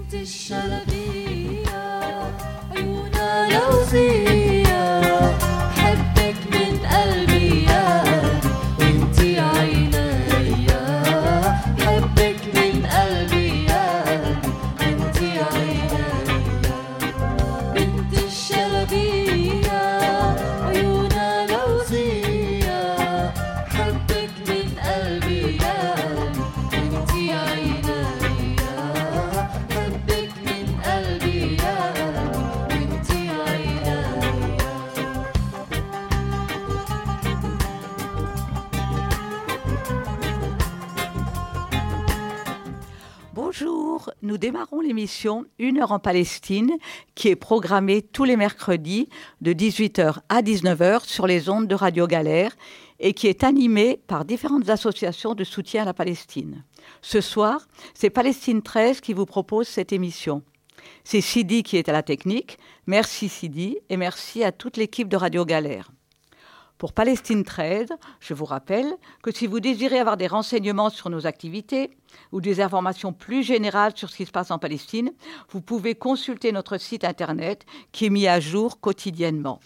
Bonjour, nous démarrons l'émission 1 heure en Palestine qui est programmée tous les mercredis de 18h à 19h sur les ondes de Radio Galère et qui est animée par différentes associations de soutien à la Palestine. Ce soir, c'est Palestine 13 qui vous propose cette émission. C'est Sidi qui est à la technique. Merci Sidi et merci à toute l'équipe de Radio Galère. Pour Palestine 13, je vous rappelle que si vous désirez avoir des renseignements sur nos activités ou des informations plus générales sur ce qui se passe en Palestine, vous pouvez consulter notre site internet qui est mis à jour quotidiennement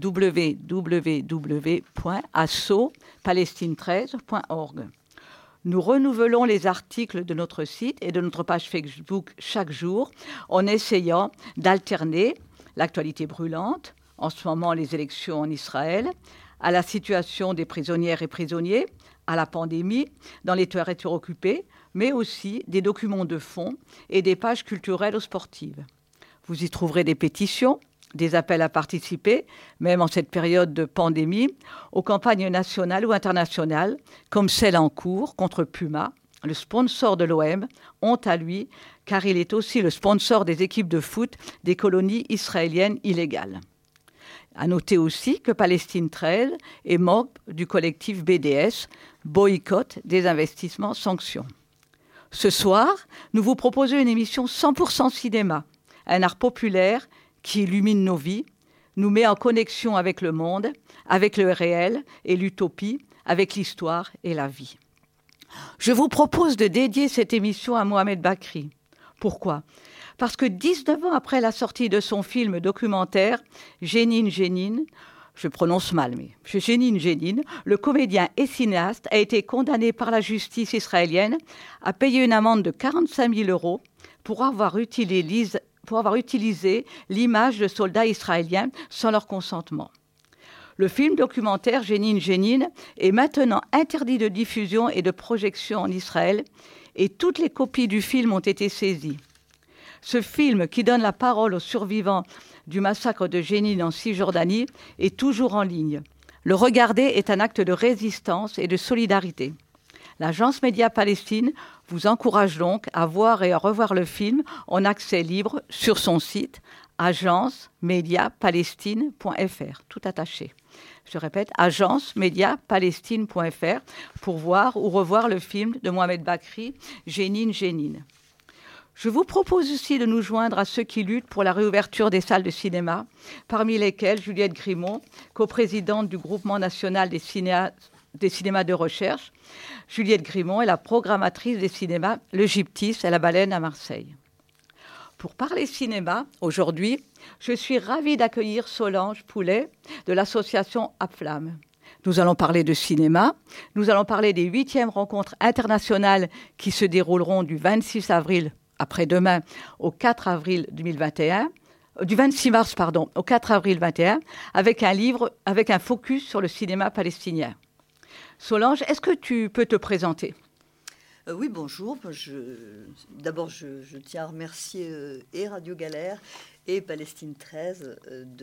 www.asso-palestine13.org. Nous renouvelons les articles de notre site et de notre page Facebook chaque jour en essayant d'alterner l'actualité brûlante, en ce moment les élections en Israël, à la situation des prisonnières et prisonniers, à la pandémie dans les territoires occupés, mais aussi des documents de fond et des pages culturelles ou sportives. Vous y trouverez des pétitions, des appels à participer, même en cette période de pandémie, aux campagnes nationales ou internationales, comme celle en cours contre Puma, le sponsor de l'OM, honte à lui, car il est aussi le sponsor des équipes de foot des colonies israéliennes illégales. À noter aussi que Palestine 13 est membre du collectif BDS, Boycott des investissements sanctions. Ce soir, nous vous proposons une émission 100% cinéma, un art populaire qui illumine nos vies, nous met en connexion avec le monde, avec le réel et l'utopie, avec l'histoire et la vie. Je vous propose de dédier cette émission à Mohamed Bakri. Pourquoi ? Parce que 19 ans après la sortie de son film documentaire « Jenin Jenin », je prononce mal, mais « Jenin Jenin », le comédien et cinéaste a été condamné par la justice israélienne à payer une amende de 45 000 € pour avoir utilisé l'image de soldats israéliens sans leur consentement. Le film documentaire « Jenin Jenin » est maintenant interdit de diffusion et de projection en Israël et toutes les copies du film ont été saisies. Ce film, qui donne la parole aux survivants du massacre de Jenin en Cisjordanie, est toujours en ligne. Le regarder est un acte de résistance et de solidarité. L'agence Média Palestine vous encourage donc à voir et à revoir le film en accès libre sur son site agencemediapalestine.fr, tout attaché. Je répète, agencemediapalestine.fr pour voir ou revoir le film de Mohamed Bakri, Jenin Jenin. Je vous propose aussi de nous joindre à ceux qui luttent pour la réouverture des salles de cinéma, parmi lesquels Juliette Grimont, coprésidente du Groupement national des cinémas de recherche. Juliette Grimont est la programmatrice des cinémas Le Gyptis et la Baleine à Marseille. Pour parler cinéma, aujourd'hui, je suis ravie d'accueillir Solange Poulet de l'association Aflam. Nous allons parler de cinéma, nous allons parler des 8e rencontres internationales qui se dérouleront du 26 avril après-demain au 4 avril 2021, du 26 mars au 4 avril 2021, avec un livre, avec un focus sur le cinéma palestinien. Solange, est-ce que tu peux te présenter ? Oui, bonjour. D'abord, je tiens à remercier et Radio Galère et Palestine 13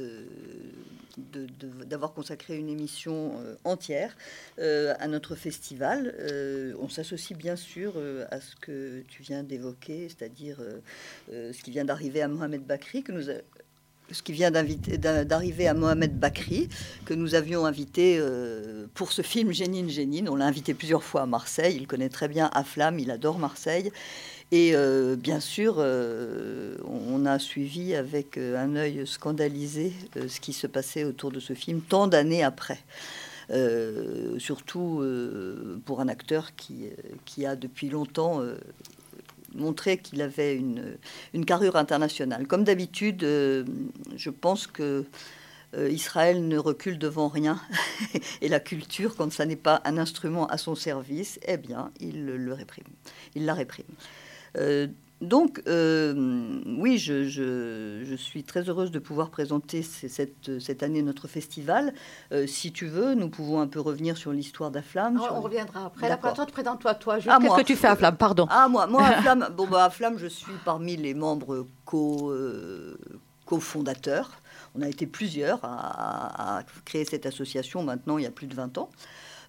d'avoir consacré une émission entière à notre festival. On s'associe bien sûr à ce que tu viens d'évoquer, c'est-à-dire ce qui vient d'arriver à Mohamed Bakri, d'arriver à Mohamed Bakri, que nous avions invité pour ce film Jenin Jenin. On l'a invité plusieurs fois à Marseille. Il connaît très bien Aflam, il adore Marseille. Et bien sûr, on a suivi avec un œil scandalisé ce qui se passait autour de ce film tant d'années après. Surtout pour un acteur qui a depuis longtemps montrer qu'il avait une carrure internationale. Comme d'habitude, je pense que Israël ne recule devant rien et la culture, quand ça n'est pas un instrument à son service, eh bien, il le réprime. Il la réprime. Donc, oui, je suis très heureuse de pouvoir présenter cette année notre festival. Si tu veux, nous pouvons un peu revenir sur l'histoire d'Aflam. On reviendra après. D'accord. Toi, présente-toi. Qu'est-ce que tu fais à Aflam? Pardon. Moi, Aflam, Aflam, je suis parmi les membres cofondateurs. On a été plusieurs à créer cette association, maintenant il y a plus de 20 ans.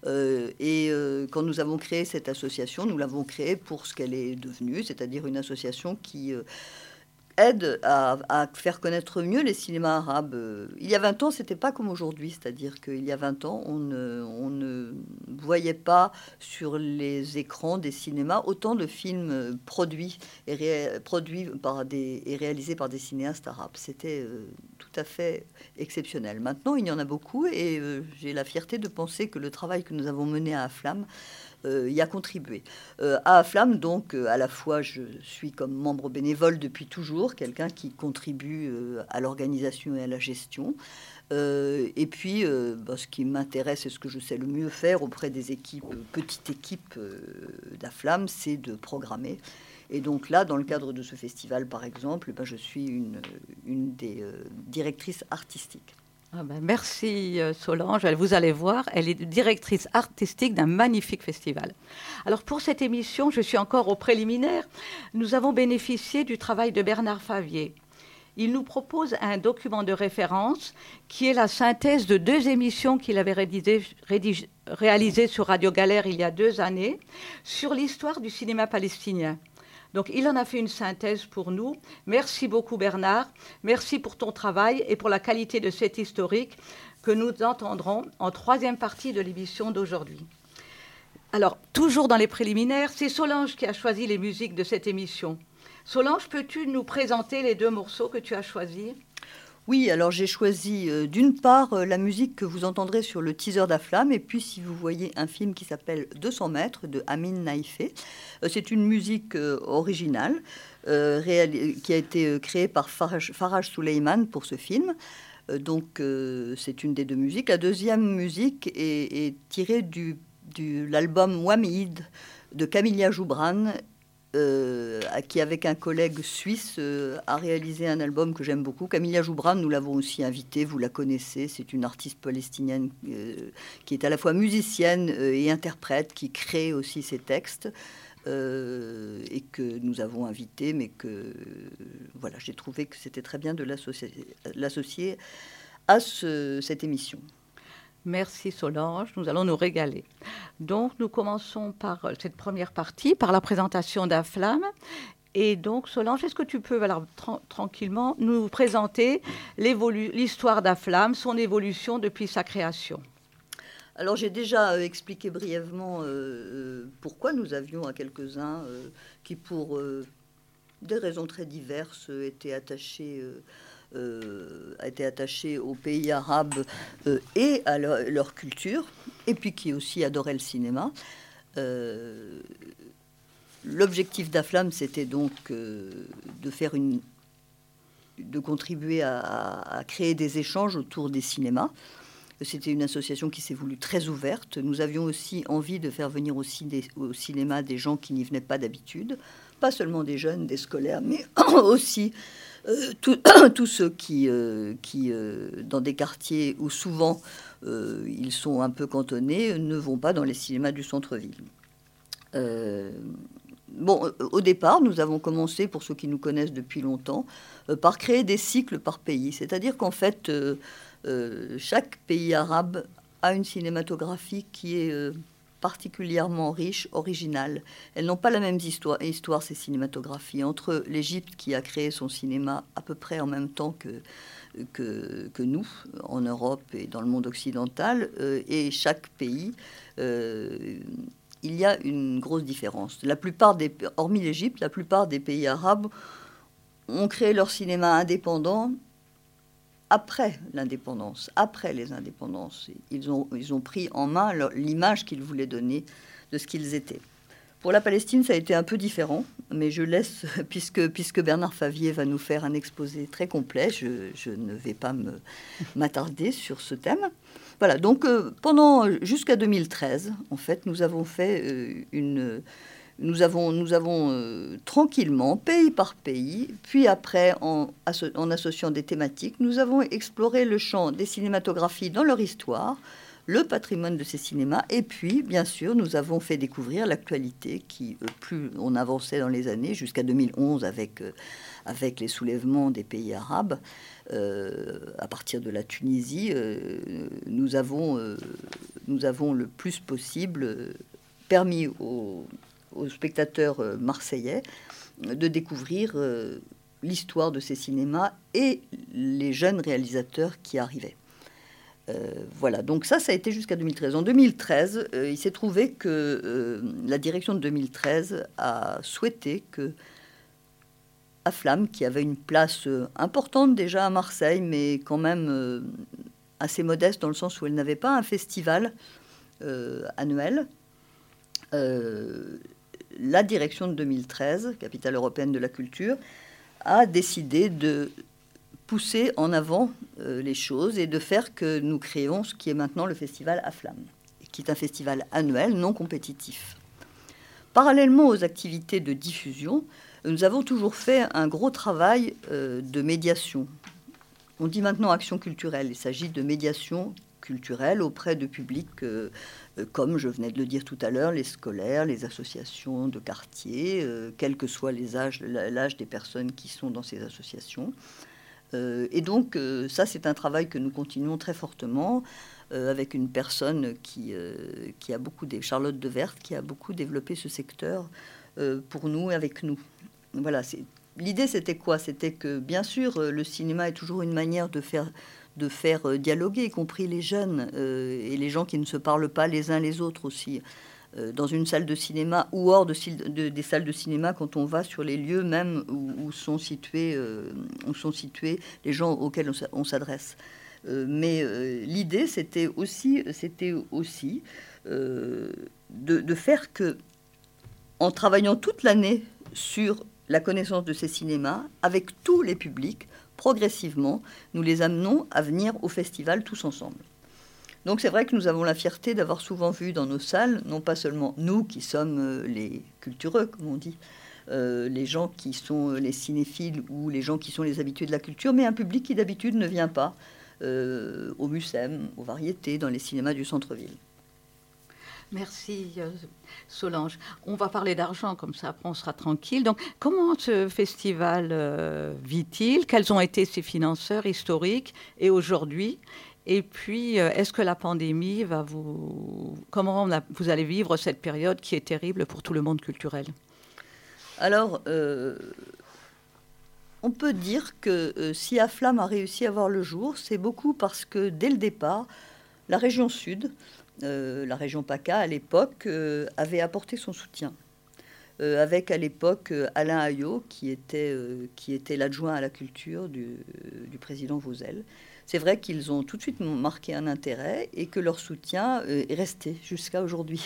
Quand nous avons créé cette association, nous l'avons créée pour ce qu'elle est devenue, c'est-à-dire une association qui aide à faire connaître mieux les cinémas arabes. Il y a 20 ans, c'était pas comme aujourd'hui, c'est-à-dire qu'il y a 20 ans, on ne voyait pas sur les écrans des cinémas autant de films produits et réalisés par des cinéastes arabes. C'était tout à fait exceptionnel. Maintenant, il y en a beaucoup et j'ai la fierté de penser que le travail que nous avons mené à Aflam y a contribué. À Aflam, donc, à la fois, je suis comme membre bénévole depuis toujours, quelqu'un qui contribue à l'organisation et à la gestion. Et puis, ce qui m'intéresse et ce que je sais le mieux faire auprès des équipes, petites équipes d'Aflam, c'est de programmer. Et donc là, dans le cadre de ce festival, par exemple, je suis une des directrices artistiques. Merci Solange, vous allez voir, elle est directrice artistique d'un magnifique festival. Alors pour cette émission, je suis encore au préliminaire, nous avons bénéficié du travail de Bernard Favier. Il nous propose un document de référence qui est la synthèse de 2 émissions qu'il avait réalisées sur Radio Galère il y a 2 années sur l'histoire du cinéma palestinien. Donc, il en a fait une synthèse pour nous. Merci beaucoup, Bernard. Merci pour ton travail et pour la qualité de cet historique que nous entendrons en 3e partie de l'émission d'aujourd'hui. Alors, toujours dans les préliminaires, c'est Solange qui a choisi les musiques de cette émission. Solange, peux-tu nous présenter les 2 morceaux que tu as choisis ? Oui, alors j'ai choisi d'une part la musique que vous entendrez sur le teaser d'Aflam, et puis si vous voyez un film qui s'appelle 200 mètres de Amin Naïfé, c'est une musique originale qui a été créée par Faraj Suleiman pour ce film. Donc c'est une des 2 musiques. La deuxième musique est tirée de l'album Wamid de Camilla Joubran, qui, avec un collègue suisse, a réalisé un album que j'aime beaucoup. Camilla Joubran, nous l'avons aussi invitée, vous la connaissez, c'est une artiste palestinienne qui est à la fois musicienne et interprète, qui crée aussi ses textes, et que nous avons invitée, mais que voilà, j'ai trouvé que c'était très bien de l'associer à cette émission. Merci Solange, nous allons nous régaler. Donc nous commençons par cette première partie, par la présentation d'Aflam. Et donc Solange, est-ce que tu peux tranquillement nous présenter l'histoire d'Aflam, son évolution depuis sa création ? Alors j'ai déjà expliqué brièvement pourquoi nous avions à quelques-uns qui, pour des raisons très diverses, étaient attachés aux pays arabes et à leur culture, et puis qui aussi adoraient le cinéma. L'objectif d'Aflam, c'était donc de contribuer à créer des échanges autour des cinémas. C'était une association qui s'est voulue très ouverte. Nous avions aussi envie de faire venir au cinéma des gens qui n'y venaient pas d'habitude, pas seulement des jeunes, des scolaires, mais aussi tous ceux qui dans des quartiers où souvent ils sont un peu cantonnés, ne vont pas dans les cinémas du centre-ville. Au départ, nous avons commencé, pour ceux qui nous connaissent depuis longtemps, par créer des cycles par pays. C'est-à-dire qu'en fait, chaque pays arabe a une cinématographie qui est particulièrement riche, originale. Elles n'ont pas la même histoire, ces cinématographies. Entre l'Égypte, qui a créé son cinéma à peu près en même temps que nous, en Europe et dans le monde occidental, et chaque pays, il y a une grosse différence. Hormis l'Égypte, la plupart des pays arabes ont créé leur cinéma indépendant après l'indépendance, après les indépendances. Ils ont pris en main l'image qu'ils voulaient donner de ce qu'ils étaient. Pour la Palestine, ça a été un peu différent, mais je laisse, puisque Bernard Favier va nous faire un exposé très complet, je ne vais pas m'attarder sur ce thème. Voilà, donc jusqu'à 2013, en fait, nous avons fait nous avons tranquillement, pays par pays, puis après, en associant des thématiques, nous avons exploré le champ des cinématographies dans leur histoire, le patrimoine de ces cinémas, et puis, bien sûr, nous avons fait découvrir l'actualité qui, plus on avançait dans les années, jusqu'à 2011 avec les soulèvements des pays arabes, à partir de la Tunisie, nous avons le plus possible permis aux spectateurs marseillais de découvrir l'histoire de ces cinémas et les jeunes réalisateurs qui arrivaient. Voilà, donc ça a été jusqu'à 2013. En 2013, il s'est trouvé que la direction de 2013 a souhaité que Aflam, qui avait une place importante déjà à Marseille, mais quand même assez modeste dans le sens où elle n'avait pas un festival annuel, la direction de 2013, capitale européenne de la culture, a décidé de pousser en avant les choses et de faire que nous créons ce qui est maintenant le festival Aflam, qui est un festival annuel non compétitif. Parallèlement aux activités de diffusion, nous avons toujours fait un gros travail de médiation. On dit maintenant action culturelle. Il s'agit de médiation culturelle auprès de publics comme je venais de le dire tout à l'heure, les scolaires, les associations de quartier, quel que soit l'âge des personnes qui sont dans ces associations. Et donc, ça, c'est un travail que nous continuons très fortement avec une personne qui a beaucoup, Charlotte Devert, qui a beaucoup développé ce secteur pour nous et avec nous. Voilà, l'idée, c'était quoi? C'était que, bien sûr, le cinéma est toujours une manière de faire dialoguer, y compris les jeunes et les gens qui ne se parlent pas les uns les autres aussi. Dans une salle de cinéma ou hors des salles de cinéma, quand on va sur les lieux même où sont situés les gens auxquels on s'adresse. Mais l'idée, c'était aussi de faire que, en travaillant toute l'année sur la connaissance de ces cinémas, avec tous les publics, progressivement, nous les amenons à venir au festival tous ensemble. Donc c'est vrai que nous avons la fierté d'avoir souvent vu dans nos salles, non pas seulement nous qui sommes les cultureux, comme on dit, les gens qui sont les cinéphiles ou les gens qui sont les habitués de la culture, mais un public qui d'habitude ne vient pas au Mucem, aux variétés, dans les cinémas du centre-ville. Merci Solange. On va parler d'argent, comme ça après on sera tranquille. Donc comment ce festival vit-il? Quels ont été ses financeurs historiques et aujourd'hui? Et puis, est-ce que la pandémie comment vous allez vivre cette période qui est terrible pour tout le monde culturel? Alors, on peut dire que si Aflam a réussi à voir le jour, c'est beaucoup parce que dès le départ, la région Sud, la région PACA à l'époque, avait apporté son soutien. Avec à l'époque Alain Ayot, qui était l'adjoint à la culture du président Vauzel. C'est vrai qu'ils ont tout de suite marqué un intérêt et que leur soutien est resté jusqu'à aujourd'hui.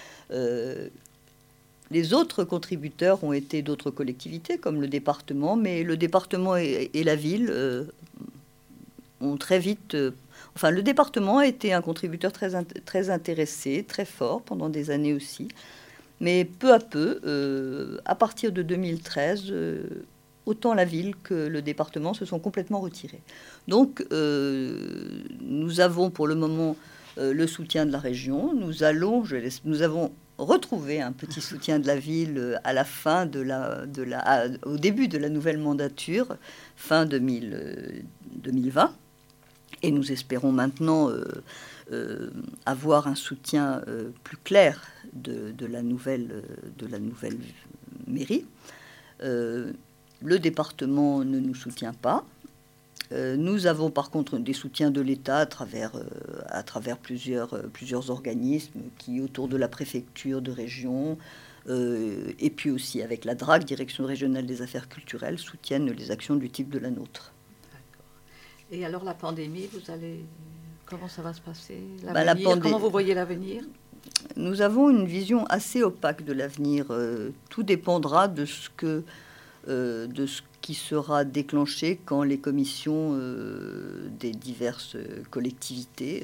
Les autres contributeurs ont été d'autres collectivités, comme le département, mais le département et la ville ont très vite... le département a été un contributeur très intéressé, très fort, pendant des années aussi. Mais peu à peu, à partir de 2013... autant la ville que le département se sont complètement retirés. Donc, nous avons pour le moment le soutien de la région. Nous avons retrouvé un petit soutien de la ville à la fin au début de la nouvelle mandature, fin 2020. Et nous espérons maintenant avoir un soutien plus clair de la nouvelle mairie. Le département ne nous soutient pas. Nous avons par contre des soutiens de l'État à travers plusieurs organismes qui, autour de la préfecture de région, et puis aussi avec la DRAC, Direction régionale des affaires culturelles, soutiennent les actions du type de la nôtre. D'accord. Et alors la pandémie, comment ça va se passer? La pandémie, comment vous voyez l'avenir? nous avons une vision assez opaque de l'avenir. Tout dépendra de ce qui sera déclenché quand les commissions des diverses collectivités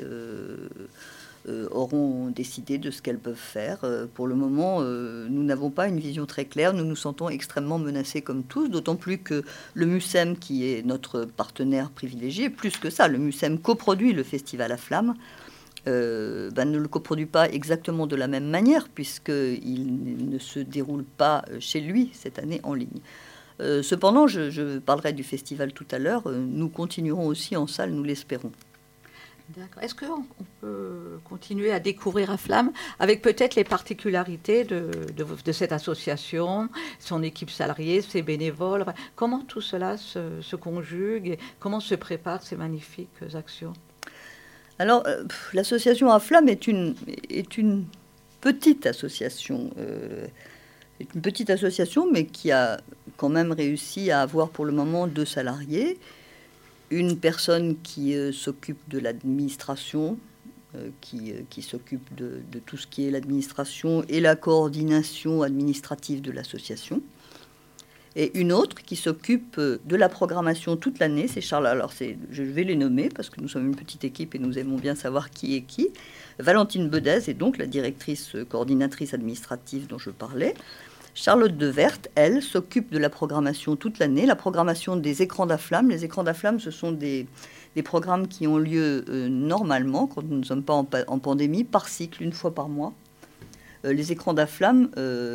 auront décidé de ce qu'elles peuvent faire. Pour le moment, nous n'avons pas une vision très claire. Nous nous sentons extrêmement menacés comme tous, d'autant plus que le MUSEM, qui est notre partenaire privilégié, plus que ça, le MUSEM coproduit le festival à Flamme, ne le coproduit pas exactement de la même manière, puisqu'il ne se déroule pas chez lui cette année en ligne. Cependant, je parlerai du festival tout à l'heure, nous continuerons aussi en salle, nous l'espérons. D'accord. Est-ce qu'on peut continuer à découvrir à Flamme avec peut-être les particularités de cette association, son équipe salariée, ses bénévoles? Comment tout cela se conjugue et comment se préparent ces magnifiques actions? Alors, l'association à Flamme est une petite association. C'est une petite association, mais qui a quand même réussi à avoir pour le moment 2 salariés. Une personne qui s'occupe de l'administration, qui s'occupe de tout ce qui est l'administration et la coordination administrative de l'association. Et une autre qui s'occupe de la programmation toute l'année, c'est Charles. Alors, je vais les nommer parce que nous sommes une petite équipe et nous aimons bien savoir qui est qui. Valentine Bedez est donc la directrice coordinatrice administrative dont je parlais. Charlotte Devert, elle, s'occupe de la programmation toute l'année, la programmation des écrans d'Aflamme. Les écrans d'Aflamme, ce sont des programmes qui ont lieu normalement, quand nous ne sommes pas en pandémie, par cycle, une fois par mois. Les écrans d'Aflamme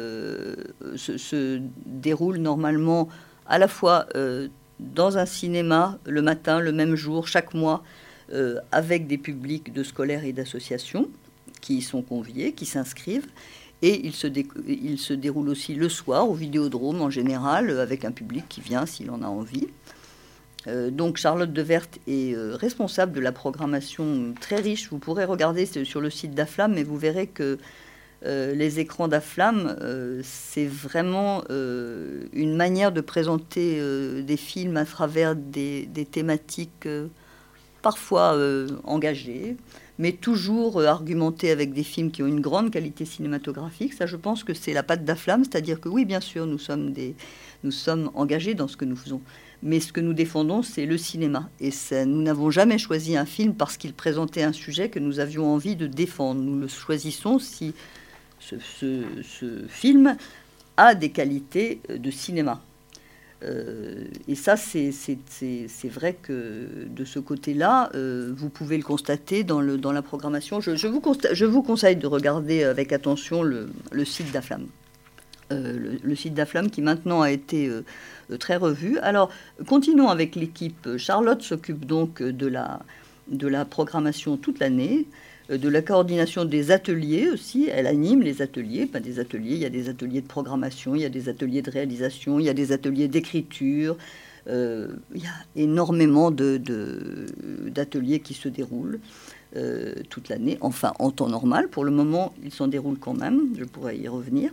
se déroulent normalement à la fois dans un cinéma le matin, le même jour, chaque mois, avec des publics de scolaires et d'associations qui y sont conviés, qui s'inscrivent. Et il se déroule aussi le soir au Vidéodrome en général, avec un public qui vient s'il en a envie. Donc Charlotte Devert est responsable de la programmation très riche. Vous pourrez regarder sur le site d'Aflamme, mais vous verrez que les écrans d'Aflamme, c'est vraiment une manière de présenter des films à travers des thématiques parfois engagées, mais toujours argumenté avec des films qui ont une grande qualité cinématographique. Ça, je pense que c'est la patte d'Aflamme, c'est-à-dire que oui, bien sûr, nous sommes engagés dans ce que nous faisons. Mais ce que nous défendons, c'est le cinéma. Et nous n'avons jamais choisi un film parce qu'il présentait un sujet que nous avions envie de défendre. Nous le choisissons si ce film a des qualités de cinéma. Et ça, c'est vrai que de ce côté-là, vous pouvez le constater dans la programmation. Je vous conseille de regarder avec attention le site d'Aflamme. Le site d'Aflamme qui maintenant a été très revu. Alors, continuons avec l'équipe. Charlotte s'occupe donc de la programmation toute l'année, de la coordination des ateliers aussi. Elle anime les ateliers. Des ateliers, il y a des ateliers de programmation, il y a des ateliers de réalisation, il y a des ateliers d'écriture. Il y a énormément d'ateliers qui se déroulent toute l'année, enfin en temps normal. Pour le moment, ils s'en déroulent quand même. Je pourrais y revenir.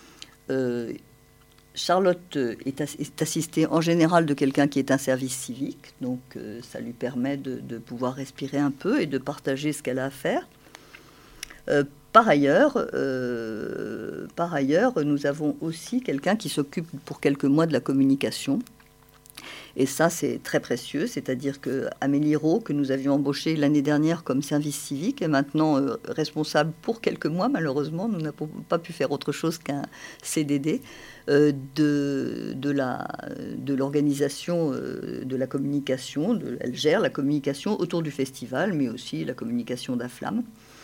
Charlotte est assistée en général de quelqu'un qui est un service civique, donc ça lui permet de pouvoir respirer un peu et de partager ce qu'elle a à faire. Par ailleurs, nous avons aussi quelqu'un qui s'occupe pour quelques mois de la communication. Et ça, c'est très précieux, c'est-à-dire que Amélie Rowe, que nous avions embauchée l'année dernière comme service civique, est maintenant responsable pour quelques mois. Malheureusement, nous n'avons pas pu faire autre chose qu'un CDD de l'organisation de la communication. Elle gère la communication autour du festival, mais aussi la communication d'Aflamme.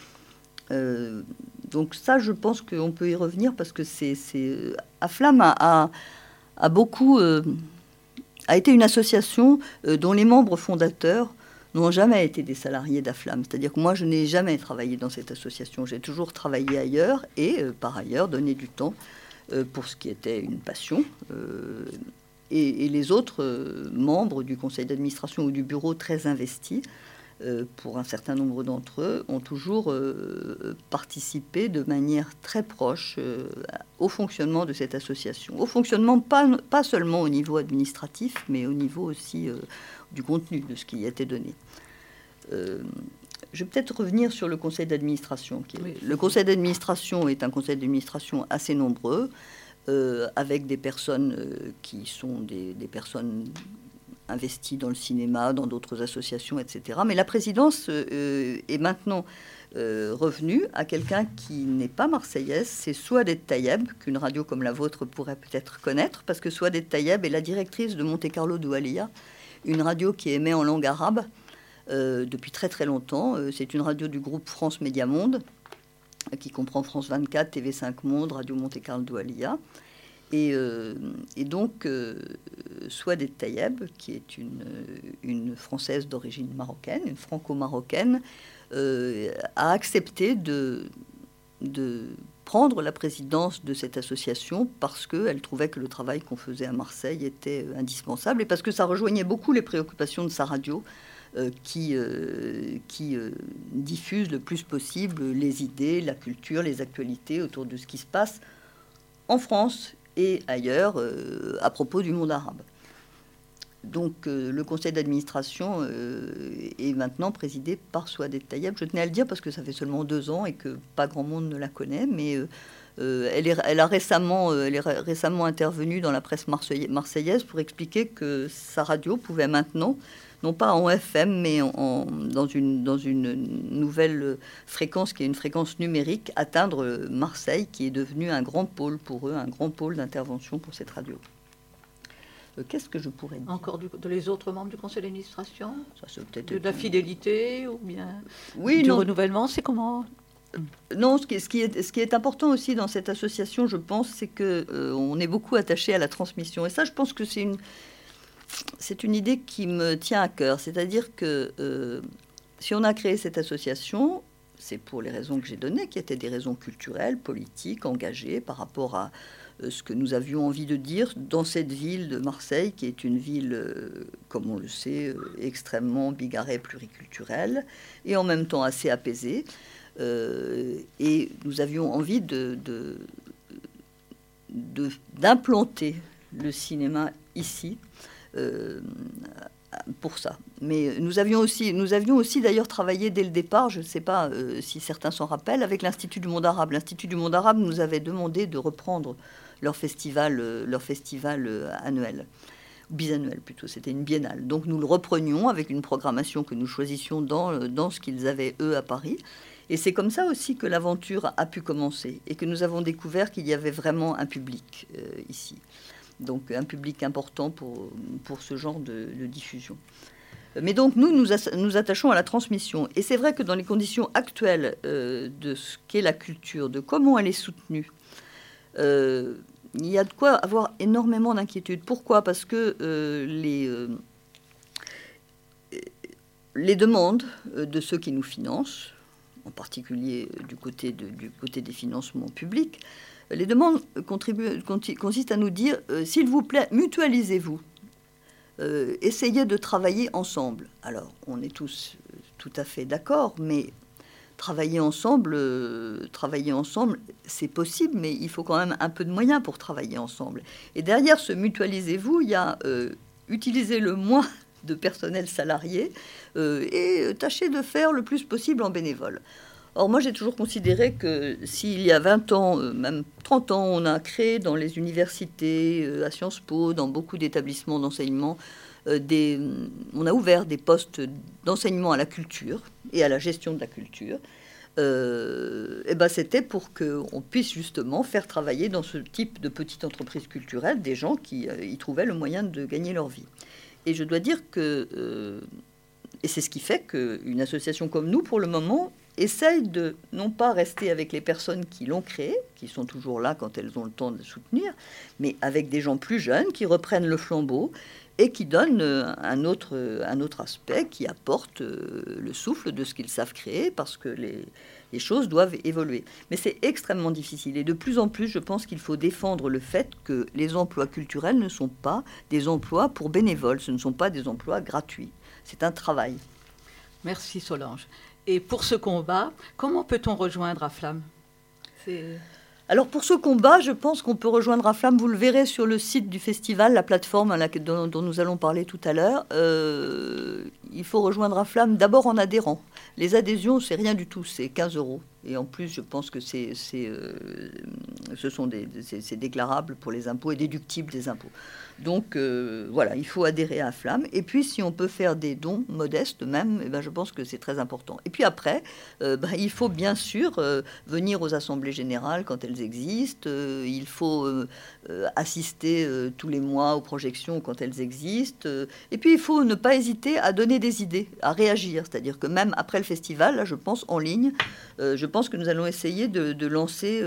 Donc ça, je pense qu'on peut y revenir parce que Aflamme a beaucoup... a été une association dont les membres fondateurs n'ont jamais été des salariés d'Aflamme. C'est-à-dire que moi, je n'ai jamais travaillé dans cette association. J'ai toujours travaillé ailleurs et, par ailleurs, donné du temps pour ce qui était une passion. Et les autres membres du conseil d'administration ou du bureau très investis, pour un certain nombre d'entre eux, ont toujours participé de manière très proche au fonctionnement de cette association. Au fonctionnement pas seulement au niveau administratif, mais au niveau aussi du contenu de ce qui y était donné. Je vais peut-être revenir sur le conseil d'administration. Le conseil d'administration est un conseil d'administration assez nombreux, avec des personnes qui sont des personnes investies dans le cinéma, dans d'autres associations, etc. Mais la présidence est maintenant revenue à quelqu'un qui n'est pas marseillaise, c'est Souadet Tayeb, qu'une radio comme la vôtre pourrait peut-être connaître, parce que Souadet Tayeb est la directrice de Monte Carlo Doualiya, une radio qui émet en langue arabe depuis très très longtemps. C'est une radio du groupe France Média Monde, qui comprend France 24, TV5 Monde, Radio Monte Carlo Doualiya. Et donc, Souadet Tayeb, qui est une Française d'origine marocaine, une franco-marocaine, a accepté de prendre la présidence de cette association parce qu'elle trouvait que le travail qu'on faisait à Marseille était indispensable et parce que ça rejoignait beaucoup les préoccupations de sa radio qui diffuse le plus possible les idées, la culture, les actualités autour de ce qui se passe en France et ailleurs à propos du monde arabe. Donc le conseil d'administration est maintenant présidé par Souadet Tayeb. Je tenais à le dire parce que ça fait seulement 2 ans et que pas grand monde ne la connaît, mais elle est récemment intervenue dans la presse marseillaise pour expliquer que sa radio pouvait maintenant, non pas en FM, mais dans une nouvelle fréquence qui est une fréquence numérique, atteindre Marseille, qui est devenu un grand pôle pour eux, un grand pôle d'intervention pour cette radio. Qu'est-ce que je pourrais dire ? Encore les autres membres du conseil d'administration ? Ça, c'est peut-être de la fidélité ou bien oui, du non. renouvellement, c'est comment ? Non, ce qui est important aussi dans cette association, je pense, c'est qu'on est beaucoup attaché à la transmission. Et ça, je pense que c'est une idée qui me tient à cœur. C'est-à-dire que si on a créé cette association, c'est pour les raisons que j'ai données, qui étaient des raisons culturelles, politiques, engagées par rapport à ce que nous avions envie de dire dans cette ville de Marseille, qui est une ville, comme on le sait, extrêmement bigarrée, pluriculturelle, et en même temps assez apaisée. Et nous avions envie d'implanter le cinéma ici pour ça. Mais nous avions aussi d'ailleurs travaillé dès le départ, je ne sais pas si certains s'en rappellent, avec l'Institut du monde arabe. L'Institut du monde arabe nous avait demandé de reprendre leur festival annuel, bisannuel plutôt, c'était une biennale. Donc nous le reprenions avec une programmation que nous choisissions dans ce qu'ils avaient eux à Paris. Et c'est comme ça aussi que l'aventure a pu commencer et que nous avons découvert qu'il y avait vraiment un public ici. Donc un public important pour ce genre de diffusion. Mais donc nous attachons à la transmission. Et c'est vrai que dans les conditions actuelles de ce qu'est la culture, de comment elle est soutenue, il y a de quoi avoir énormément d'inquiétude. Pourquoi ? Parce que les demandes de ceux qui nous financent, en particulier du côté des financements publics, les demandes consistent à nous dire s'il vous plaît, mutualisez-vous, essayez de travailler ensemble. Alors, on est tous tout à fait d'accord, mais travailler ensemble, c'est possible, mais il faut quand même un peu de moyens pour travailler ensemble. Et derrière ce mutualisez-vous, il y a utiliser le moins de personnel salarié et tâcher de faire le plus possible en bénévole. Or, moi, j'ai toujours considéré que s'il y a 20 ans, même 30 ans, on a créé dans les universités, à Sciences Po, dans beaucoup d'établissements d'enseignement, on a ouvert des postes d'enseignement à la culture et à la gestion de la culture. C'était pour qu'on puisse justement faire travailler dans ce type de petite entreprise culturelle des gens qui y trouvaient le moyen de gagner leur vie. Et je dois dire que... et c'est ce qui fait qu'une association comme nous, pour le moment, essaye de non pas rester avec les personnes qui l'ont créée, qui sont toujours là quand elles ont le temps de soutenir, mais avec des gens plus jeunes qui reprennent le flambeau et qui donnent un autre aspect, qui apporte le souffle de ce qu'ils savent créer, parce que les choses doivent évoluer. Mais c'est extrêmement difficile. Et de plus en plus, je pense qu'il faut défendre le fait que les emplois culturels ne sont pas des emplois pour bénévoles, ce ne sont pas des emplois gratuits. C'est un travail. Merci Solange. Et pour ce combat, comment peut-on rejoindre AFLAM ? Alors pour ce combat, je pense qu'on peut rejoindre AFLAM. Vous le verrez sur le site du festival, la plateforme dont nous allons parler tout à l'heure. il faut rejoindre AFLAM d'abord en adhérant. Les adhésions, c'est rien du tout, c'est 15 euros. Et en plus, je pense que c'est déclarable pour les impôts et déductible des impôts. Donc voilà, il faut adhérer à AFLAM. Et puis, si on peut faire des dons modestes même, eh ben, je pense que c'est très important. Et puis après, il faut bien sûr venir aux assemblées générales quand elles existent. Il faut assister tous les mois aux projections quand elles existent. Et puis, il faut ne pas hésiter à donner des idées, à réagir. C'est-à-dire que même après le festival, là, je pense en ligne, je pense que nous allons essayer de lancer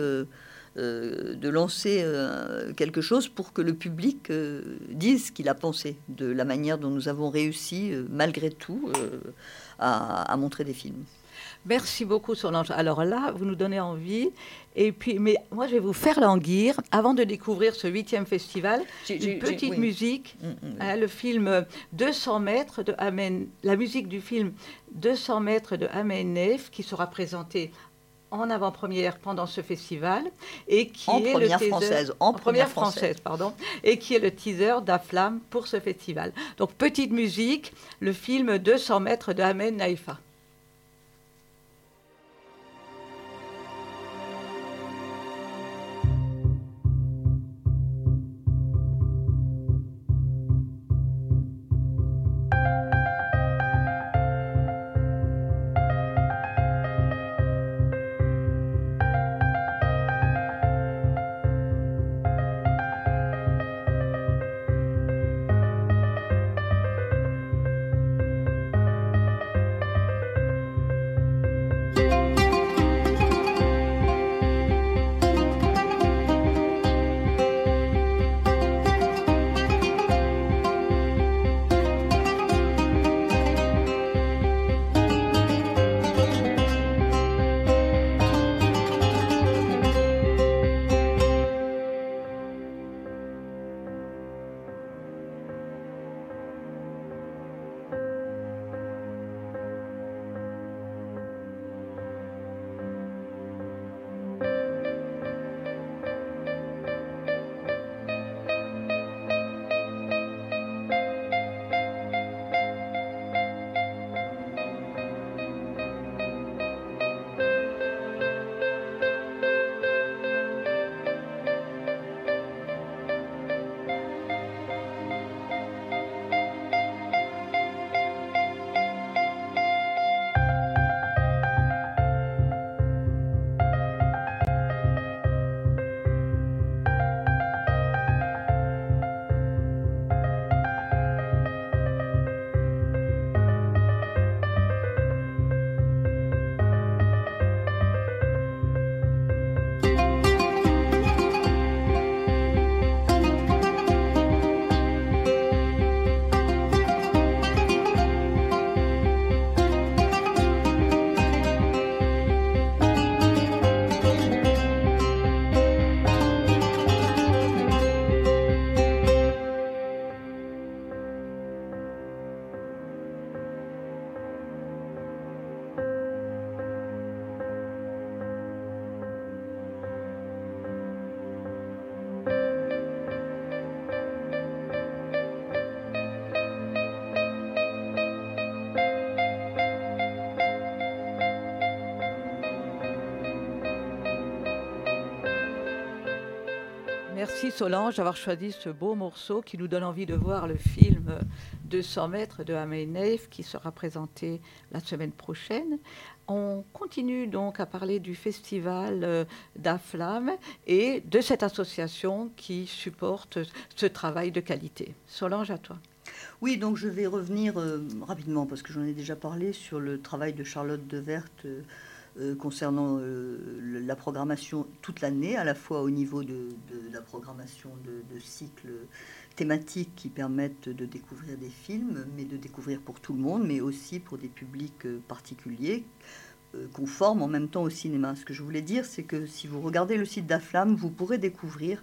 quelque chose pour que le public dise ce qu'il a pensé de la manière dont nous avons réussi, malgré tout, à montrer des films. Merci beaucoup, Solange. Alors là, vous nous donnez envie. Et puis, mais moi, je vais vous faire languir, avant de découvrir ce 8e festival, une petite musique. Hein, le film 200 mètres de Amen, la musique du film 200 mètres de Amen Neif, qui sera présentée en avant-première pendant ce festival et qui est en première française, pardon, et qui est le teaser d'AFLAM pour ce festival. Donc petite musique, le film 200 mètres de Amen Naïfa. Merci Solange d'avoir choisi ce beau morceau qui nous donne envie de voir le film 200 mètres de Amen Neif qui sera présenté la semaine prochaine. On continue donc à parler du festival d'AFLAM et de cette association qui supporte ce travail de qualité. Solange, à toi. Oui, donc je vais revenir rapidement, parce que j'en ai déjà parlé, sur le travail de Charlotte Devert concernant la programmation toute l'année, à la fois au niveau de la programmation de cycles thématiques qui permettent de découvrir des films, mais de découvrir pour tout le monde, mais aussi pour des publics particuliers qu'on forme en même temps au cinéma. Ce que je voulais dire, c'est que si vous regardez le site d'AFLAM, vous pourrez découvrir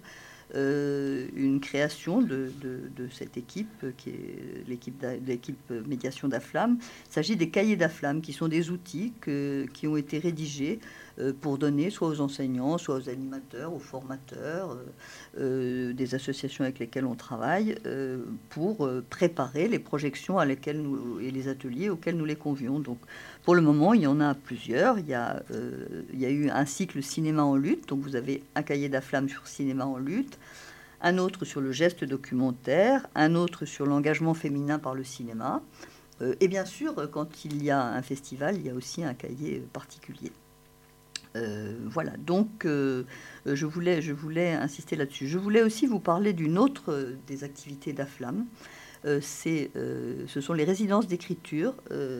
une création de cette équipe, qui est l'équipe médiation d'AFLAM. Il s'agit des cahiers d'AFLAM, qui sont des outils qui ont été rédigés pour donner soit aux enseignants, soit aux animateurs, aux formateurs, des associations avec lesquelles on travaille, pour préparer les projections et les ateliers auxquels nous les convions. Donc, pour le moment, il y en a plusieurs. Il y a eu un cycle cinéma en lutte, donc vous avez un cahier d'Aflamme sur cinéma en lutte, un autre sur le geste documentaire, un autre sur l'engagement féminin par le cinéma. Et bien sûr, quand il y a un festival, il y a aussi un cahier particulier. Voilà, donc je voulais insister là-dessus. Je voulais aussi vous parler d'une autre des activités d'Aflamme. Ce sont les résidences d'écriture